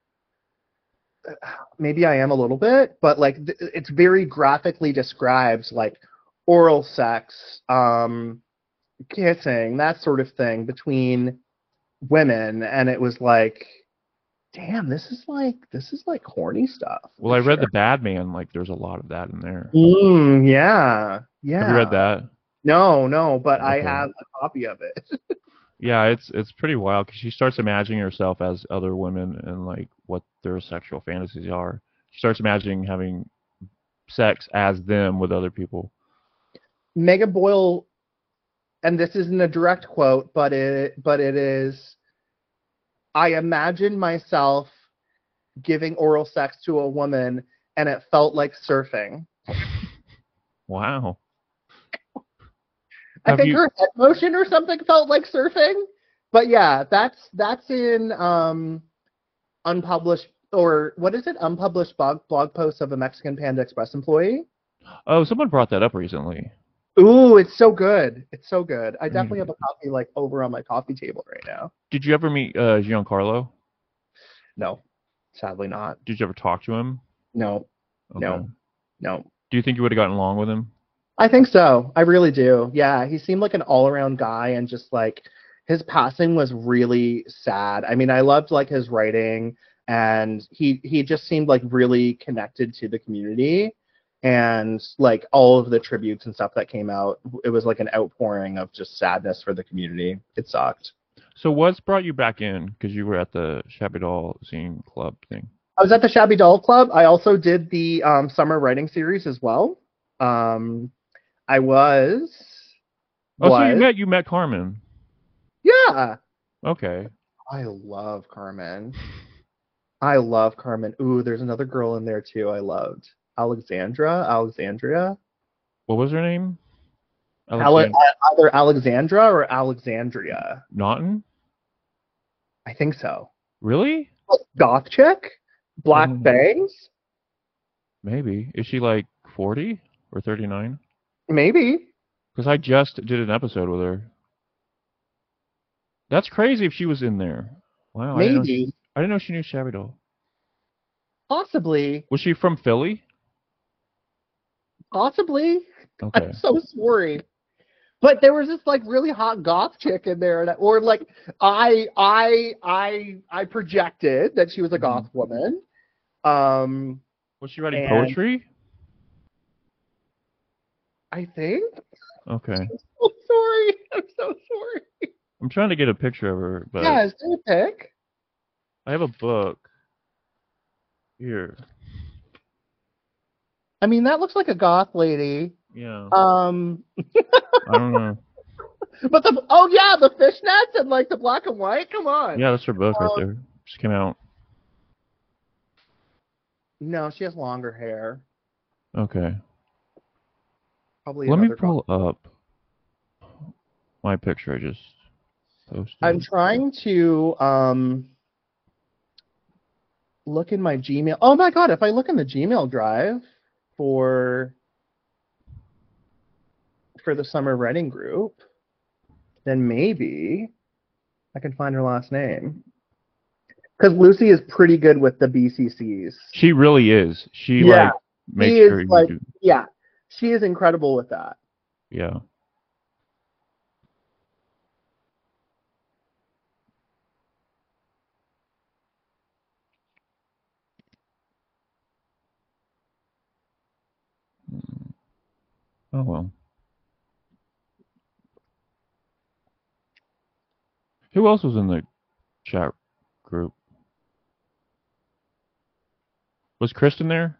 Maybe I am a little bit, but like it's very graphically described, like oral sex, kissing, that sort of thing between women, and it was like, damn, this is like horny stuff. Well, I read The Bad Man. Like, there's a lot of that in there. Yeah. Have you read that? No, but Okay. I have a copy of it. Yeah, it's pretty wild because she starts imagining herself as other women and like what their sexual fantasies are. She starts imagining having sex as them with other people. Megan Boyle, and this isn't a direct quote, but it is, I imagined myself giving oral sex to a woman and it felt like surfing. Wow. I think her head motion or something felt like surfing. But yeah, that's in unpublished, or what is it? Unpublished blog posts of a Mexican Panda Express employee. Oh, someone brought that up recently. Ooh, it's so good. It's so good. I definitely have a copy like over on my coffee table right now. Did you ever meet Giancarlo? No, sadly not. Did you ever talk to him? No. Okay. No. Do you think you would have gotten along with him? I think so. I really do. Yeah, he seemed like an all-around guy, and just like his passing was really sad. I mean, I loved like his writing, and he just seemed like really connected to the community, and like all of the tributes and stuff that came out, it was like an outpouring of just sadness for the community. It sucked. So what's brought you back in? Because you were at the Shabby Doll Scene Club thing. I was at the Shabby Doll Club. I also did the summer writing series as well. I was. So you met Carmen. Yeah. Okay. I love Carmen. I love Carmen. Ooh, there's another girl in there too I loved. Alexandria. What was her name? Either Alexandra or Alexandria. Naughton? I think so. Really? Goth chick? Black bangs? Maybe. Is she like 40 or 39? Maybe. Because I just did an episode with her. That's crazy if she was in there. Wow, Maybe, I didn't know she knew Shabby Doll. possibly, Was she from Philly? possibly. I'm Okay. so sorry. But there was this like really hot goth chick in there, or like I projected that she was a Hmm. goth woman. Um, Was she writing and poetry? I think. Okay. I'm sorry. I'm so sorry. I'm trying to get a picture of her, but Yeah, is there a pic? I have a book here. I mean, that looks like a goth lady. Yeah. Um, I don't know. but yeah, the fishnets and like the black and white. Come on. Yeah, that's her book right Um, there. Just came out. no, she has longer hair. Okay. Probably Let me another goth. pull up my picture I just I'm posted. trying to look in my Gmail. Oh my God, if I look in the Gmail drive for the summer writing group, then maybe I can find her last name. Because Lucy is pretty good with the BCCs. She really is. She Yeah, like she makes is sure you like, do. yeah, she is incredible with that. Yeah. Mm. Oh well. Who else was in the chat group? Was Kristen there?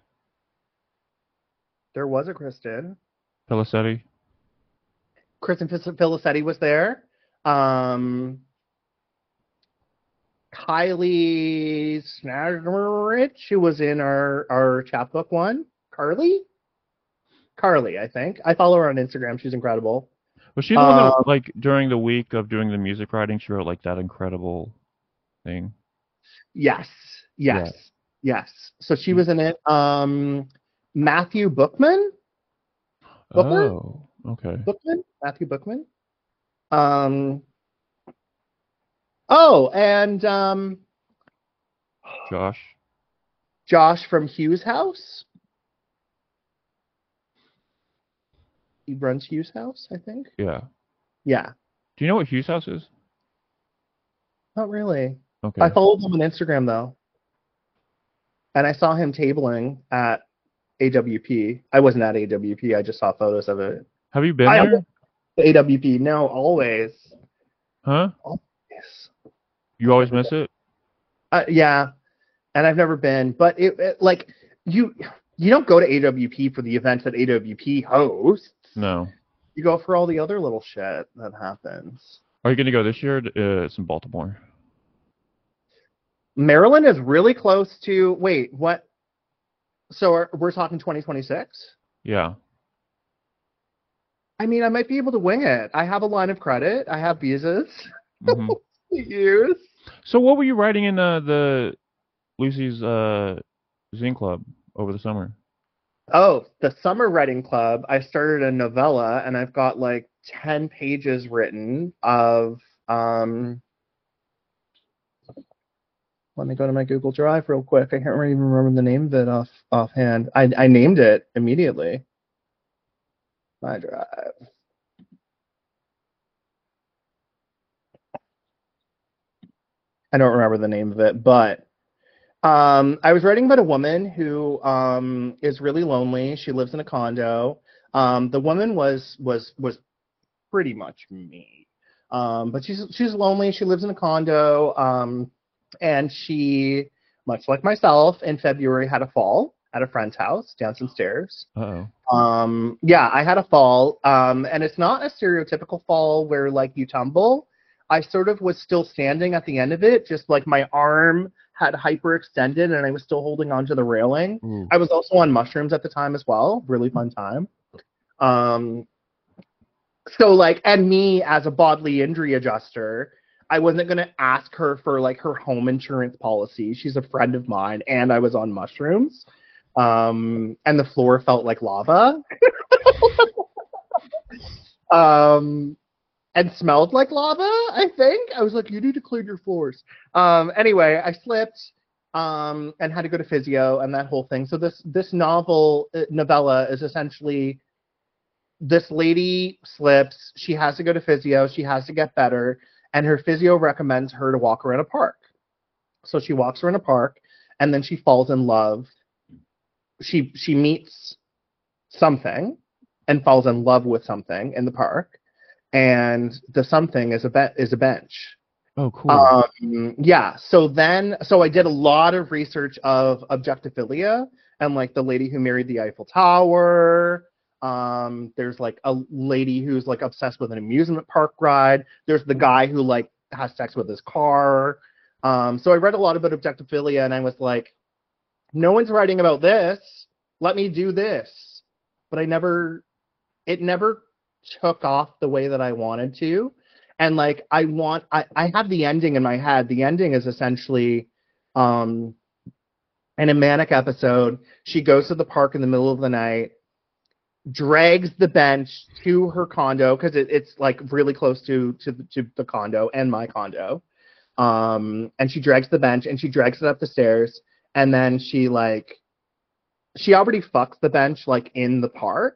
There was a Kristen. Pelicetti? Kristen Filicetti was there. Um, Kylie Snarich, who was in our chapbook one. Carly, I think. I follow her on Instagram. She's incredible. Was she the one that Um, like during the week of doing the music writing she wrote like that incredible thing? yes, yes, Yeah. yes. So she She was in it. Matthew Bookman, Booker, Oh, okay. Bookman, Matthew Bookman. Um, oh, and Josh? Josh from Hughes House. He runs Hughes House, I think. Yeah. Yeah, Do you know what Hughes House is? not really. I Okay. followed him on Instagram though, and I saw him tabling at AWP. I wasn't at AWP. I just saw photos of it. Have you been I there? AWP. No, always. Huh? Always. You I've always never been. miss it? Yeah, and I've never been. But like you, you don't go to AWP for the events that AWP hosts. No. You go for all the other little shit that happens. Are you gonna go this year? It's in Baltimore. Maryland is really close to. Wait, what? So we're talking 2026? Yeah. I mean, I might be able to wing it. I have a line of credit. I have visas Hmm. to use. So what were you writing in the Lucy's zine club over the summer? Oh, the Summer Writing Club. I started a novella and I've got like 10 pages written of let me go to my Google Drive real quick. I can't even remember the name of it offhand. I named it immediately. My drive. I don't remember the name of it, but I was writing about a woman who is really lonely. She lives in a condo. The woman was pretty much me. But she's lonely. She lives in a condo, and she, much like myself, in February had a fall at a friend's house down some stairs. Uh-oh. Yeah, I had a fall, and it's not a stereotypical fall where like you tumble. I sort of was still standing at the end of it, just like my arm had hyperextended and I was still holding onto the railing. Ooh. I was also on mushrooms at the time as well. Really fun time. Um, so like, and me as a bodily injury adjuster, I wasn't gonna ask her for like her home insurance policy. She's a friend of mine, and I was on mushrooms. And the floor felt like lava. Um, and smelled like lava, I think. I was like, you need to clean your floors. Anyway, I slipped and had to go to physio and that whole thing. So this novella is essentially this lady slips, she has to go to physio, she has to get better, and her physio recommends her to walk around a park. So she walks around a park and then she falls in love. She meets something and falls in love with something in the park, and the something is a bench. Oh, cool. Yeah. So I did a lot of research of objectophilia and like the lady who married the Eiffel Tower. There's like a lady who's like obsessed with an amusement park ride. There's the guy who like has sex with his car. So I read a lot about objectophilia, and I was like, no one's writing about this. Let me do this. But it never took off the way that I wanted to. And like, I have the ending in my head. The ending is essentially, in a manic episode, she goes to the park in the middle of the night, drags the bench to her condo, because it's like really close to the condo and my condo. And she drags the bench and she drags it up the stairs, and then she already fucks the bench like in the park.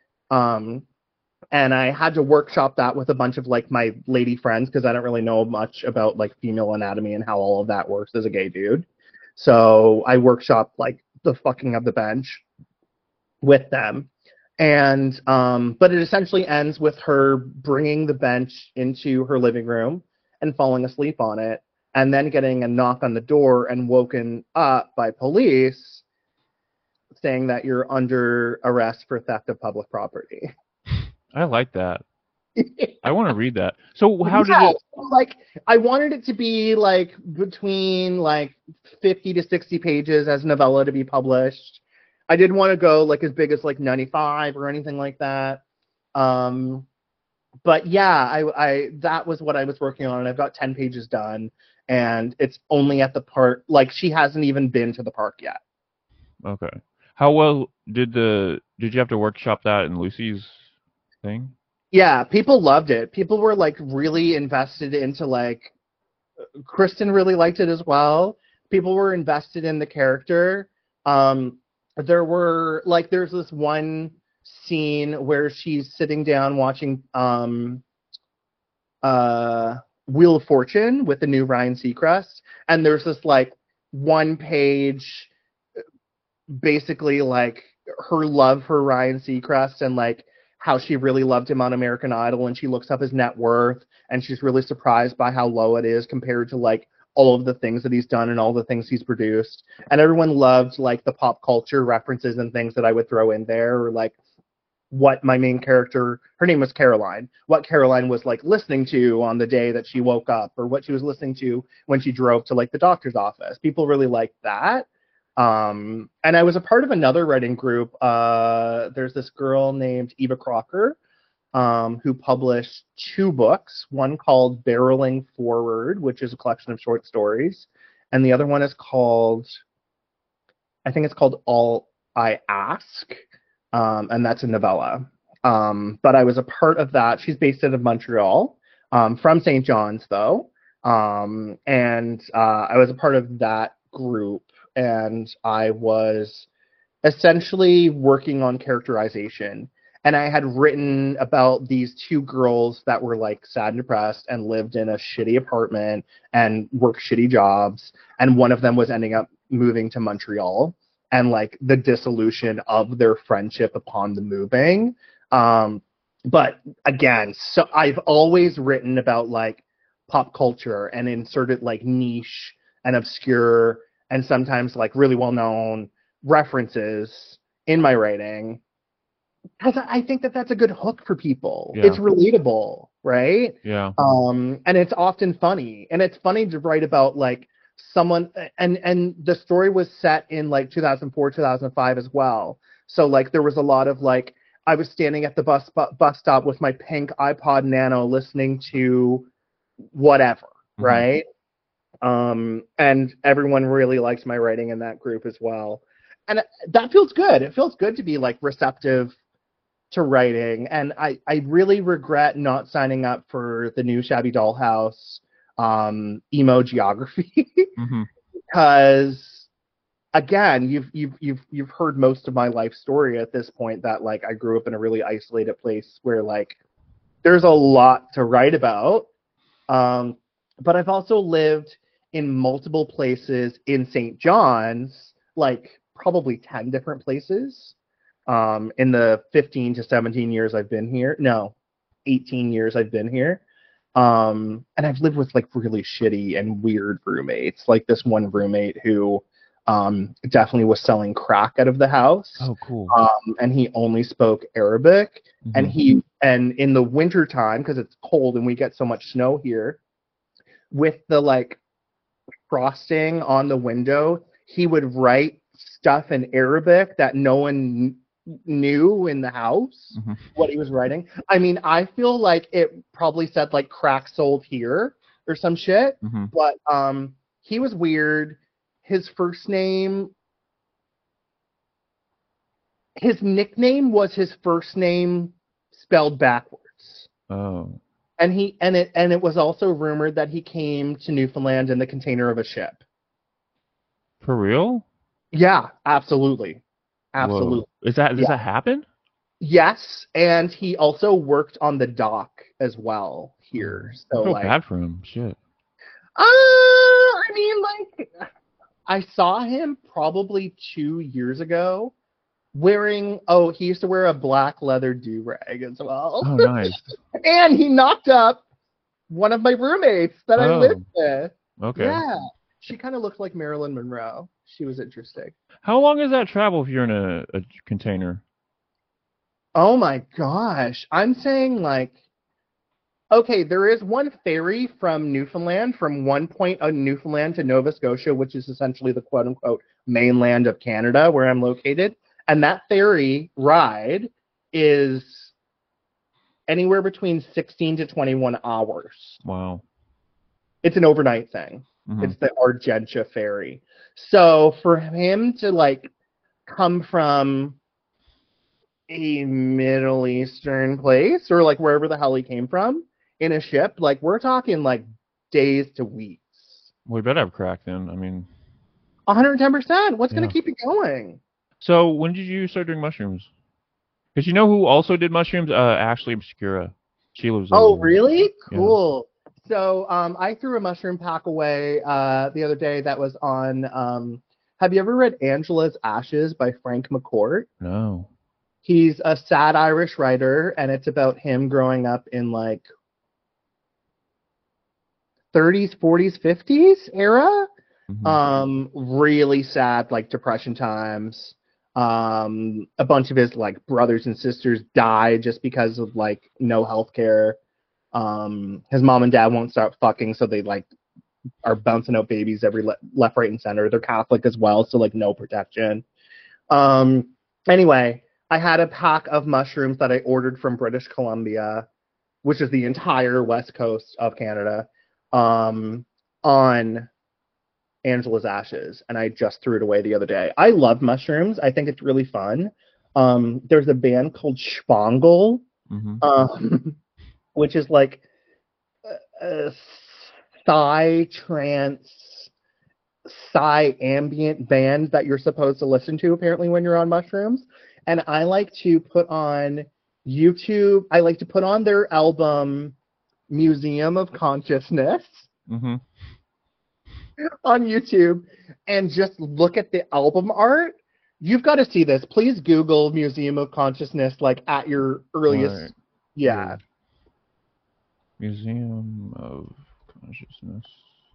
And I had to workshop that with a bunch of like my lady friends, because I don't really know much about like female anatomy and how all of that works as a gay dude. So I workshopped like the fucking of the bench with them. And but it essentially ends with her bringing the bench into her living room and falling asleep on it, and then getting a knock on the door and woken up by police saying that you're under arrest for theft of public property. I like that. I want to read that. So how did Yeah, it? like I wanted it to be like between like 50 to 60 pages as novella to be published. I didn't want to go like as big as like 95 or anything like that. But yeah, I that was what I was working on, and I've got 10 pages done, and it's only at the part, like she hasn't even been to the park yet. Okay. How well did you have to workshop that in Lucy's thing? Yeah, people loved it. People were like really invested into like Kristen really liked it as well. People were invested in the character. There's this one scene where she's sitting down watching Wheel of Fortune with the new Ryan Seacrest, and there's this like one page, basically like her love for Ryan Seacrest and like how she really loved him on American Idol, and she looks up his net worth and she's really surprised by how low it is compared to like all of the things that he's done and all the things he's produced. And everyone loved like the pop culture references and things that I would throw in there, or like what my main character, her name was Caroline, what Caroline was like listening to on the day that she woke up, or what she was listening to when she drove to like the doctor's office. People really liked that. And I was a part of another writing group. There's this girl named Eva Crocker, who published two books, one called Barreling Forward, which is a collection of short stories, and the other one is called, I think it's called All I Ask, and that's a novella. But I was a part of that. She's based out of Montreal, from St. John's though, and I was a part of that group, and I was essentially working on characterization. And I had written about these two girls that were like sad and depressed and lived in a shitty apartment and worked shitty jobs. And one of them was ending up moving to Montreal, and like the dissolution of their friendship upon the moving. But again, so I've always written about like pop culture and inserted like niche and obscure and sometimes like really well known references in my writing, because I think that that's a good hook for people. Yeah. It's relatable, right? Yeah. And it's often funny, and it's funny to write about like someone, and the story was set in like 2004, 2005 as well. So like there was a lot of like, I was standing at the bus stop with my pink iPod Nano listening to whatever, Mhm. right? And everyone really liked my writing in that group as well. And that feels good. It feels good to be like receptive to writing, and I really regret not signing up for the new Shabby Dollhouse emo geography Hmm. because again, you've heard most of my life story at this point that like I grew up in a really isolated place where like there's a lot to write about. Um, but I've also lived in multiple places in St. John's, like probably 10 different places in the 15 to 17 years I've been here. No, 18 years I've been here. And I've lived with like really shitty and weird roommates, like this one roommate who definitely was selling crack out of the house. Oh, cool. And he only spoke Arabic. Mhm. And in the winter time, because it's cold and we get so much snow here, with the like frosting on the window, he would write stuff in Arabic that no one knew in the house Mhm. what he was writing. I mean, I feel like it probably said like crack sold here or some shit, Mhm. but he was weird. His first name, his nickname was his first name spelled backwards. Oh, And it was also rumored that he came to Newfoundland in the container of a ship. for real? Yeah, absolutely. Whoa. Absolutely. Does Yeah. that happen? Yes, and he also worked on the dock as well here. I So feel like bad for him. Shit. I mean like I saw him probably 2 years ago wearing he used to wear a black leather do-rag as well. Oh, nice. And he knocked up one of my roommates that I lived with. Okay. Yeah. She kind of looked like Marilyn Monroe. She was interesting. How long is that travel if you're in a container? Oh my gosh. I'm saying like, okay, there is one ferry from Newfoundland, from one point of Newfoundland to Nova Scotia, which is essentially the quote unquote mainland of Canada where I'm located. And that ferry ride is anywhere between 16 to 21 hours. Wow. It's an overnight thing. Mhm. It's the Argentia ferry. So for him to like come from a Middle Eastern place or like wherever the hell he came from in a ship, like we're talking like days to weeks. We better have crack then. I mean, 110%. What's going Yeah. to keep it going? so when did you start doing mushrooms? Because you know who also did mushrooms? Ashley Obscura. She lives over Oh, there. really? Yeah. Cool. So I threw a mushroom pack away the other day that was on. Have you ever read Angela's Ashes by Frank McCourt? No. He's a sad Irish writer, and it's about him growing up in like 30s, 40s, 50s era. Mhm. Really sad, like depression times. A bunch of his like brothers and sisters died just because of like no health care. His mom and dad won't start fucking, so they like are bouncing out babies every left, right, and center. They're Catholic as well, so like no protection. Anyway, I had a pack of mushrooms that I ordered from British Columbia, which is the entire west coast of Canada, on Angela's Ashes, and I just threw it away the other day. I love mushrooms. I think it's really fun. There's a band called Spangle, Mhm. which is like a psy trance, psy ambient band that you're supposed to listen to apparently when you're on mushrooms. And I like to put on YouTube. I like to put on their album Museum of Consciousness Mhm. on YouTube and just look at the album art. You've got to see this. Please Google Museum of Consciousness like at your earliest. Right. Yeah. Museum of Consciousness.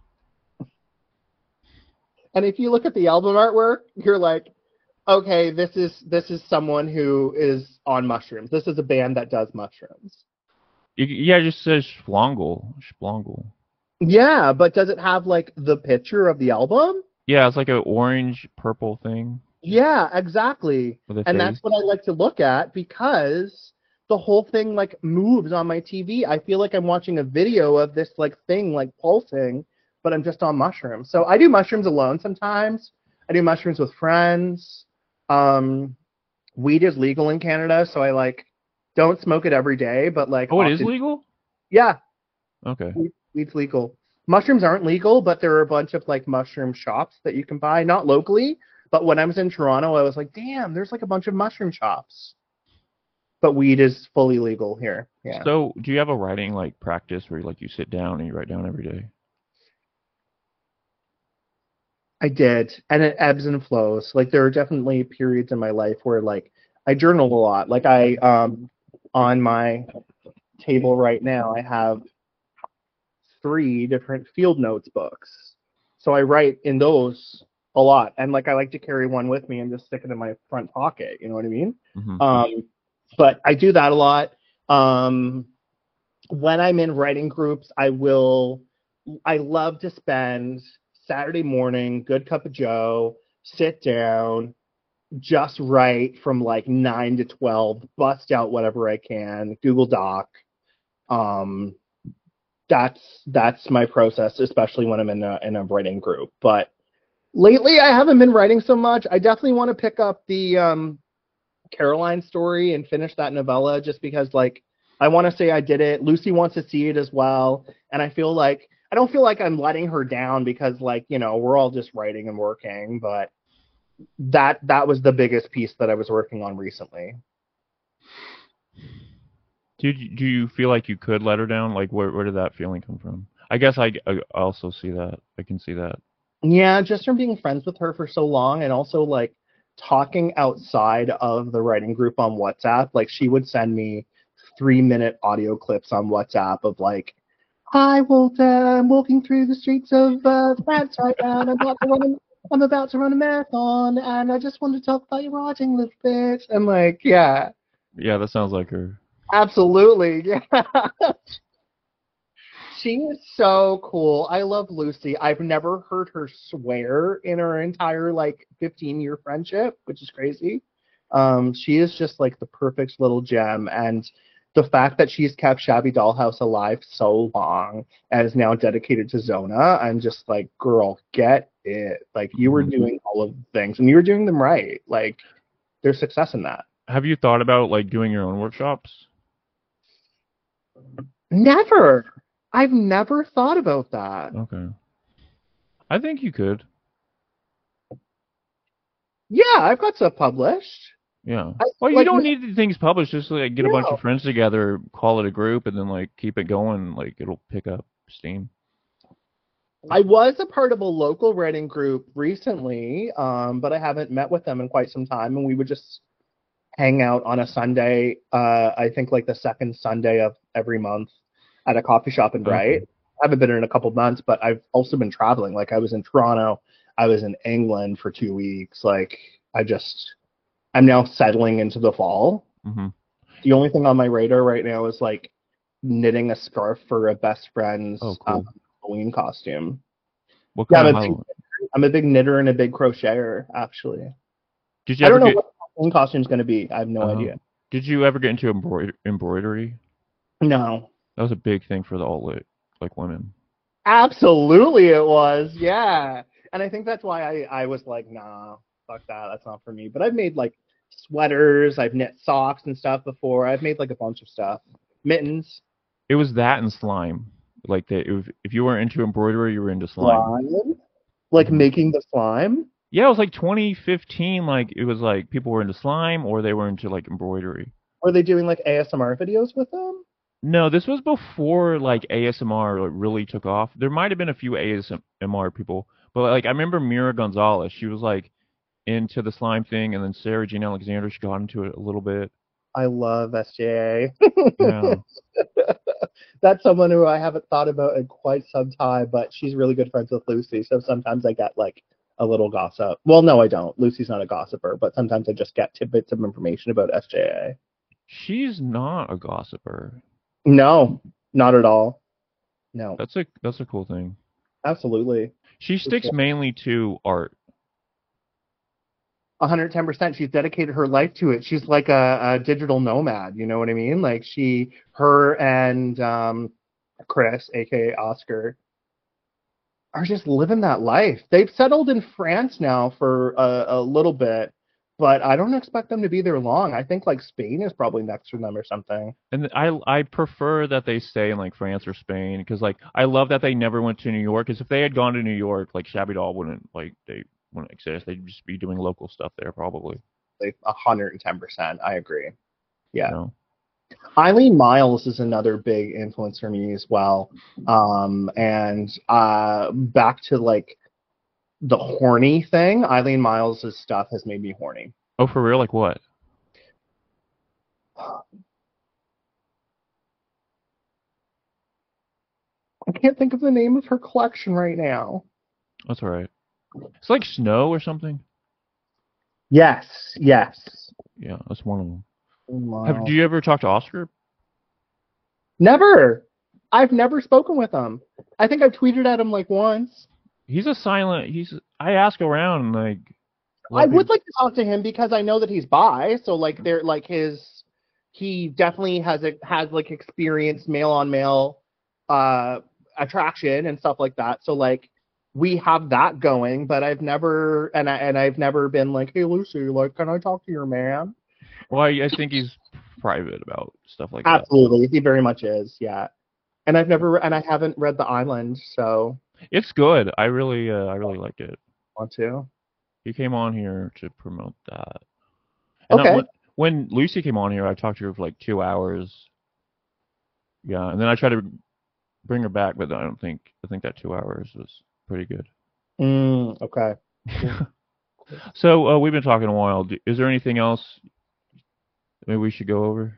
And if you look at the album artwork, you're like, okay, this is someone who is on mushrooms. This is a band that does mushrooms. Yeah, it just says Splongle. Splongle. Yeah, but does it have like the picture of the album? Yeah, it's like an orange purple thing Yeah, exactly. with a And face. that's what I like to look at because the whole thing like moves on my TV. I feel like I'm watching a video of this like thing like pulsing, but I'm just on mushrooms. So I do mushrooms alone sometimes. I do mushrooms with friends. Weed is legal in Canada, so I like Don't smoke it every day, but like Oh, it is often. legal? Yeah, Okay. weed's legal. Mushrooms aren't legal, but there are a bunch of like mushroom shops that you can buy, not locally. But when I was in Toronto, I was like, damn, there's like a bunch of mushroom shops. But weed is fully legal here. Yeah. So, do you have a writing like practice where like you sit down and you write down every day? I did, and it ebbs and flows. Like there are definitely periods in my life where like I journal a lot. Like I on my table right now, I have 3 different field notes books. So I write in those a lot, and like I like to carry one with me and just stick it in my front pocket. You know what I mean? Hmm. But I do that a lot. Um, when I'm in writing groups, I love to spend Saturday morning, good cup of Joe, sit down, just write from like 9 to 12, bust out whatever I can, Google Doc. Um, that's my process, especially when I'm in a writing group. But lately, I haven't been writing so much. I definitely want to pick up the Caroline story and finish that novella, just because like I want to say I did it. Lucy wants to see it as well, and I don't feel like I'm letting her down because like we're all just writing and working, but that was the biggest piece that I was working on recently. Do you feel like you could let her down? Like, where did that feeling come from? I guess I also see that. I can see that. Yeah, just from being friends with her for so long, and also like talking outside of the writing group on WhatsApp. Like she would send me 3-minute audio clips on WhatsApp of like, "Hi Walter, I'm walking through the streets of France right now, and I'm about to run a marathon, and I just want to talk about your writing a little bit." I'm like, yeah, Yeah, that sounds like her. absolutely, yeah. She is so cool. I love Lucy. I've never heard her swear in her entire like 15-year friendship, which is crazy. She is just like the perfect little gem, and the fact that she's kept Shabby Dollhouse alive so long and is now dedicated to Zona, I'm just like, girl, get it. Like you were Hmm. doing all of the things, and you were doing them right. Like there's success in that. Have you thought about like doing your own workshops? Never. I've never thought about that. Okay. I think you could. Yeah, I've got stuff published. Yeah. I Well, you like don't need the things published. Just like get a bunch of no. friends together, call it a group, and then like keep it going. Like it'll pick up steam. I was a part of a local writing group recently, but I haven't met with them in quite some time, and we would just hang out on a Sunday. I think like the second Sunday of every month at a coffee shop and Okay. write. I haven't been in a couple months, but I've also been traveling. Like I was in Toronto, I was in England for 2 weeks. Like I'm now settling into the fall. Hmm. The only thing on my radar right now is like knitting a scarf for a best Oh, friend's cool. Halloween costume. What Yeah, kind of Halloween? I'm a big knitter and a big crocheter, actually. Did you I ever don't know get? what the Halloween costume's going to be. I have no Uh, idea. did you ever get into embroidery? No. That was a big thing for the alt lit like women. Absolutely it was. Yeah. And I think that's why I was like, nah, fuck that. That's not for me. But I've made like sweaters, I've knit socks and stuff before. I've made like a bunch of stuff. Mittens, It was that and slime. Like if you were into embroidery, you were into slime. slime, like Hmm. making the slime. Yeah, it was like 2015. Like it was like people were into slime or they were into like embroidery. Were they doing like ASMR videos with them? No, this was before like ASMR like, really took off. There might have been a few ASMR people, but like I remember Mira Gonzalez. She was like into the slime thing, and then Sarah Jean Alexander. She got into it a little bit. I love SJA. Yeah. That's someone who I haven't thought about in quite some time, but she's really good friends with Lucy, so sometimes I get like a little gossip. Well, no, I don't. Lucy's not a gossiper, but sometimes I just get tidbits of information about SJA. She's not a gossiper. No, not at all. No, That's a cool thing. absolutely. She sticks mainly to art. 110%. She's dedicated her life to it. She's like a digital nomad. You know what I mean? Like her and Chris, aka Oscar, are just living that life. They've settled in France now for a little bit, but I don't expect them to be there long. I think like Spain is probably next for them or something. And I prefer that they stay in like France or Spain because like I love that they never went to New York. Because if they had gone to New York, like Shabby Doll they wouldn't exist. They'd just be doing local stuff there probably. Like 110%. I agree. You Yeah. know. Eileen Miles is another big influence for me as well. And back to like the horny thing, Eileen Miles' stuff has made me horny. Oh, for real? Like what? I can't think of the name of her collection right now. That's all right. It's like Snow or something. Yes, yes. Yeah, that's one of them. Wow. Do you ever talk to Oscar? Never. I've never spoken with him. I think I've tweeted at him like once. He's a silent. I ask around like. I would like to talk to him because I know that he's bi. So like they're like he definitely has like experienced male on male attraction and stuff like that. So like we have that going, but I've never I've never been like, hey Lucy, like can I talk to your man? Well, I think he's private about stuff like Absolutely, he very much is. Yeah, and I haven't read The Island, so it's good. I really like it. Want to. He came on here to promote that. And okay. When Lucy came on here, I talked to her for like 2 hours. Yeah, and then I tried to bring her back, but I think that 2 hours was pretty good. Okay. So we've been talking a while. Is there anything else maybe we should go over?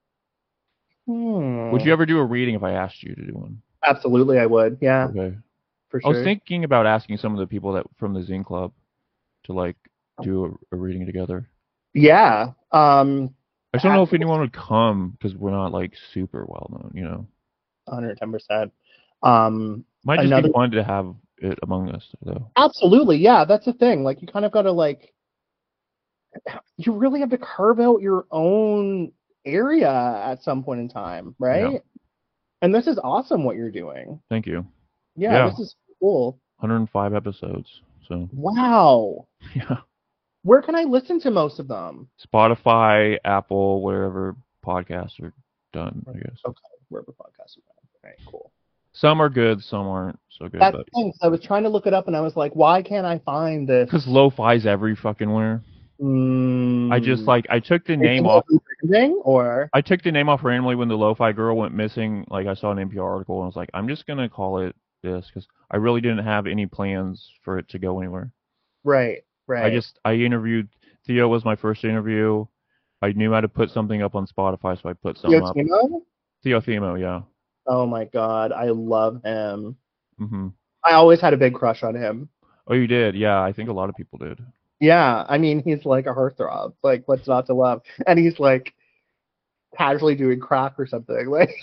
Would you ever do a reading if I asked you to do one? Absolutely, I would. Yeah. Okay. For sure. I was thinking about asking some of the people that from the Zine Club to like do a reading together. Yeah. I just don't know if anyone would come because we're not like super well known, you know. 110%. Might just be fun to have it among us, though. Absolutely, yeah. That's the thing. Like, you kind of got to like, you really have to carve out your own area at some point in time, right? Yeah. And this is awesome what you're doing. Thank you. Yeah, this is cool. 105 episodes. So. Wow. Yeah. Where can I listen to most of them? Spotify, Apple, wherever podcasts are done, I guess. Okay, wherever podcasts are done. Okay, cool. Some are good, some aren't so good. That's the thing. So I was trying to look it up, and I was like, why can't I find this? Because lo-fi's every fucking where. I just like I took the name off. I took the name off randomly when the lo-fi girl went missing. Like I saw an NPR article, and I was like, I'm just gonna call it this because I really didn't have any plans for it to go anywhere. Right. I interviewed Theo was my first interview. I knew how to put something up on Spotify, so I put something up. Theo Themo, yeah. Oh my god, I love him. Mm-hmm. I always had a big crush on him. Oh, you did? Yeah, I think a lot of people did. Yeah, I mean, he's like a heartthrob. Like, what's not to love? And he's like casually doing crack or something. Like,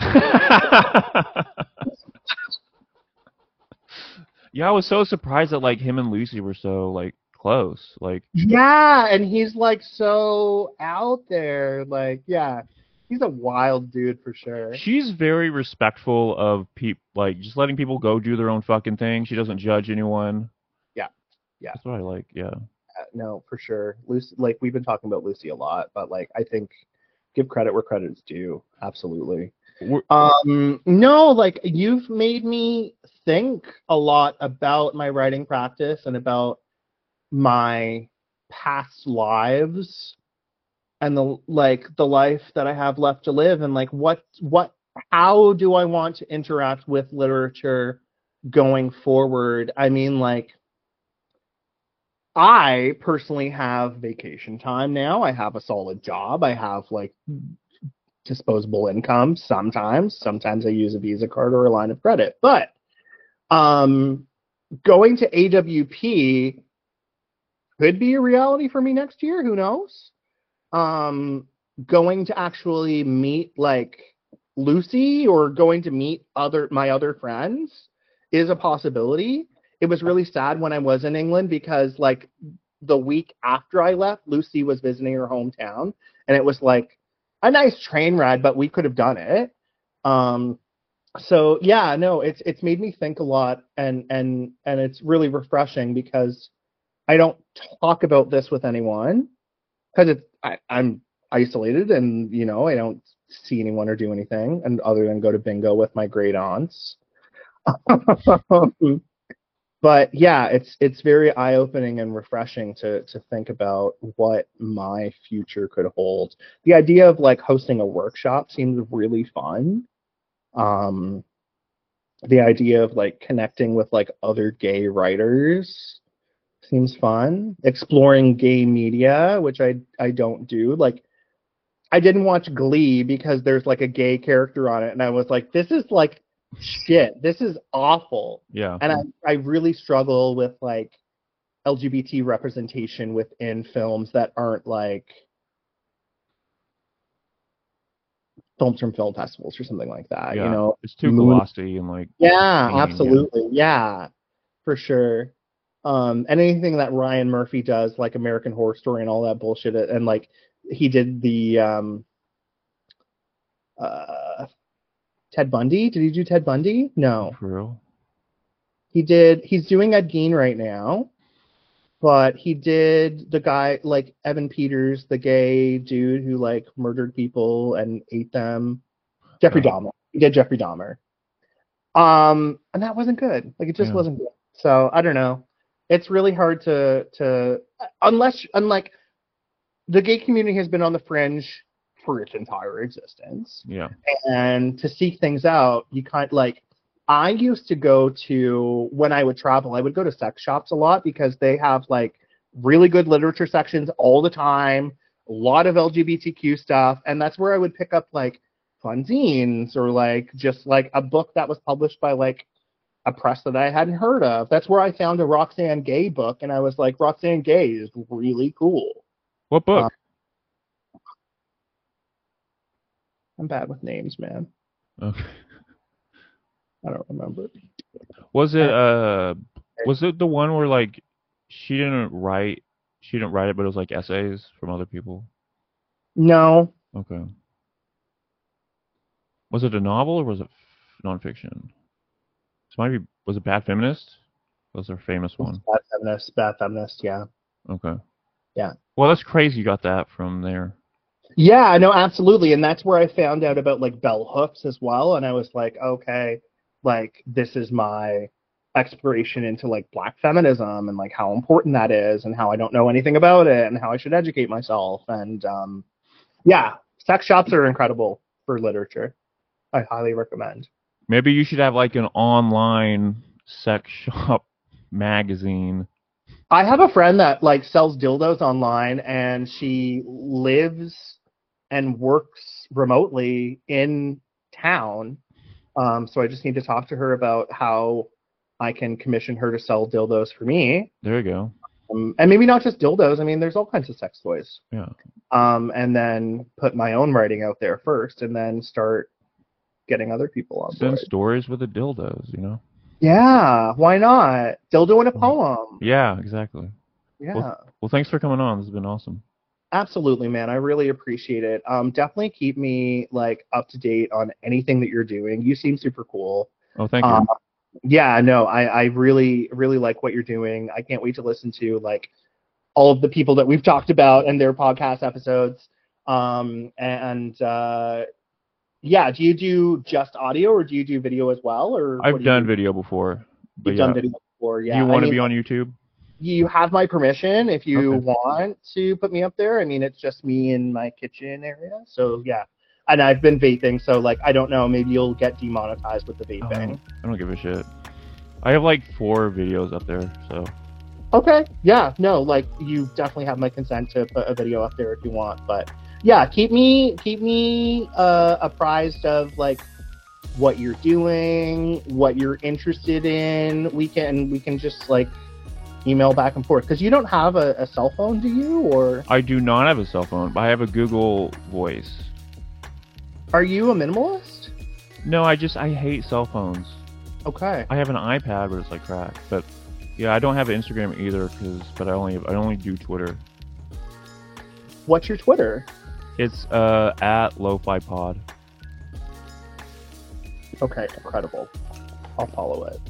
yeah, I was so surprised that like him and Lucy were so like close. Like, yeah, and he's like so out there. Like, yeah, he's a wild dude for sure. She's very respectful of people, like just letting people go do their own fucking thing. She doesn't judge anyone. Yeah, that's what I like. Yeah. No, for sure. Lucy, like we've been talking about Lucy a lot, but like I think give credit where credit is due. Absolutely. No, like you've made me think a lot about my writing practice and about my past lives and the life that I have left to live and like how do I want to interact with literature going forward? I mean, like I personally have vacation time now. I have a solid job. I have like disposable income sometimes. Sometimes I use a Visa card or a line of credit. But going to AWP could be a reality for me next year. Who knows? Going to actually meet like Lucy or going to meet my other friends is a possibility. It was really sad when I was in England because like the week after I left, Lucy was visiting her hometown and it was like a nice train ride, but we could have done it. So yeah, no, it's made me think a lot and it's really refreshing because I don't talk about this with anyone. because I'm isolated, and I don't see anyone or do anything, and other than go to bingo with my great aunts. But yeah, it's very eye-opening and refreshing to think about what my future could hold. The idea of like hosting a workshop seems really fun. Um, the idea of like connecting with like other gay writers seems fun. Exploring gay media, which I don't do. Like I didn't watch Glee because there's like a gay character on it, and I was like, this is like shit. This is awful. Yeah. And I really struggle with like LGBT representation within films that aren't like films from film festivals or something like that. Yeah. It's too Moon. glossy and like. Yeah, Yeah. absolutely. Yeah, for sure. And anything that Ryan Murphy does, like American Horror Story and all that bullshit, and like he did the Ted Bundy. Did he do Ted Bundy? No. For real? He did. He's doing Ed Gein right now, but he did the guy like Evan Peters, the gay dude who like murdered people and ate them. Jeffrey Dahmer. He did Jeffrey Dahmer. And that wasn't good. Like it just wasn't good. So I don't know. It's really hard to unlike the gay community has been on the fringe for its entire existence. Yeah. And to seek things out, you kind like I used to go to when I would travel, I would go to sex shops a lot because they have like really good literature sections all the time, a lot of LGBTQ stuff, and that's where I would pick up like fanzines or like just like a book that was published by like a press that I hadn't heard of. That's where I found a Roxane Gay book, and I was like, Roxane Gay is really cool. What book? I'm bad with names, man. Okay. I don't remember. Was it the one where like she didn't write it, but it was like essays from other people? No. Okay. Was it a novel or was it nonfiction? Was it Bad Feminist? Was their famous one? Bad Feminist, yeah. Okay. Yeah. Well, that's crazy you got that from there. Yeah, no, absolutely. And that's where I found out about like bell hooks as well. And I was like, okay, like this is my exploration into like Black feminism and like how important that is and how I don't know anything about it and how I should educate myself. And yeah, sex shops are incredible for literature. I highly recommend. Maybe you should have like an online sex shop magazine. I have a friend that like sells dildos online, and she lives and works remotely in town. So I just need to talk to her about how I can commission her to sell dildos for me. There you go. And maybe not just dildos. I mean, there's all kinds of sex toys. Yeah. And then put my own writing out there first, and then start getting other people on board. Send stories with the dildos, you know? Yeah, why not? Dildo in a poem. Yeah, exactly. Yeah. Well, thanks for coming on. This has been awesome. Absolutely, man. I really appreciate it. Definitely keep me like up to date on anything that you're doing. You seem super cool. Oh, thank you. Yeah, no, I really, really like what you're doing. I can't wait to listen to like all of the people that we've talked about and their podcast episodes. Yeah, do you do just audio or do you do video as well? Or I've done video before. You've done video before, yeah. Do you want to be on YouTube? You have my permission if you want to put me up there. I mean, it's just me in my kitchen area. So, yeah. And I've been vaping, so, like, I don't know. Maybe you'll get demonetized with the vaping. I don't give a shit. I have, like, 4 videos up there, so. Okay. Yeah. No, like, you definitely have my consent to put a video up there if you want. But, yeah, keep me apprised of, like, what you're doing, what you're interested in. We can just, like, email back and forth, because you don't have a cell phone, do you? Or I do not have a cell phone, but I have a Google Voice. Are you a minimalist? No, I hate cell phones. Okay. I have an iPad, but it's like crap. But yeah, I don't have Instagram either, but I only do Twitter. What's your Twitter? It's at Lo-Fi Pod. Okay, incredible. I'll follow it.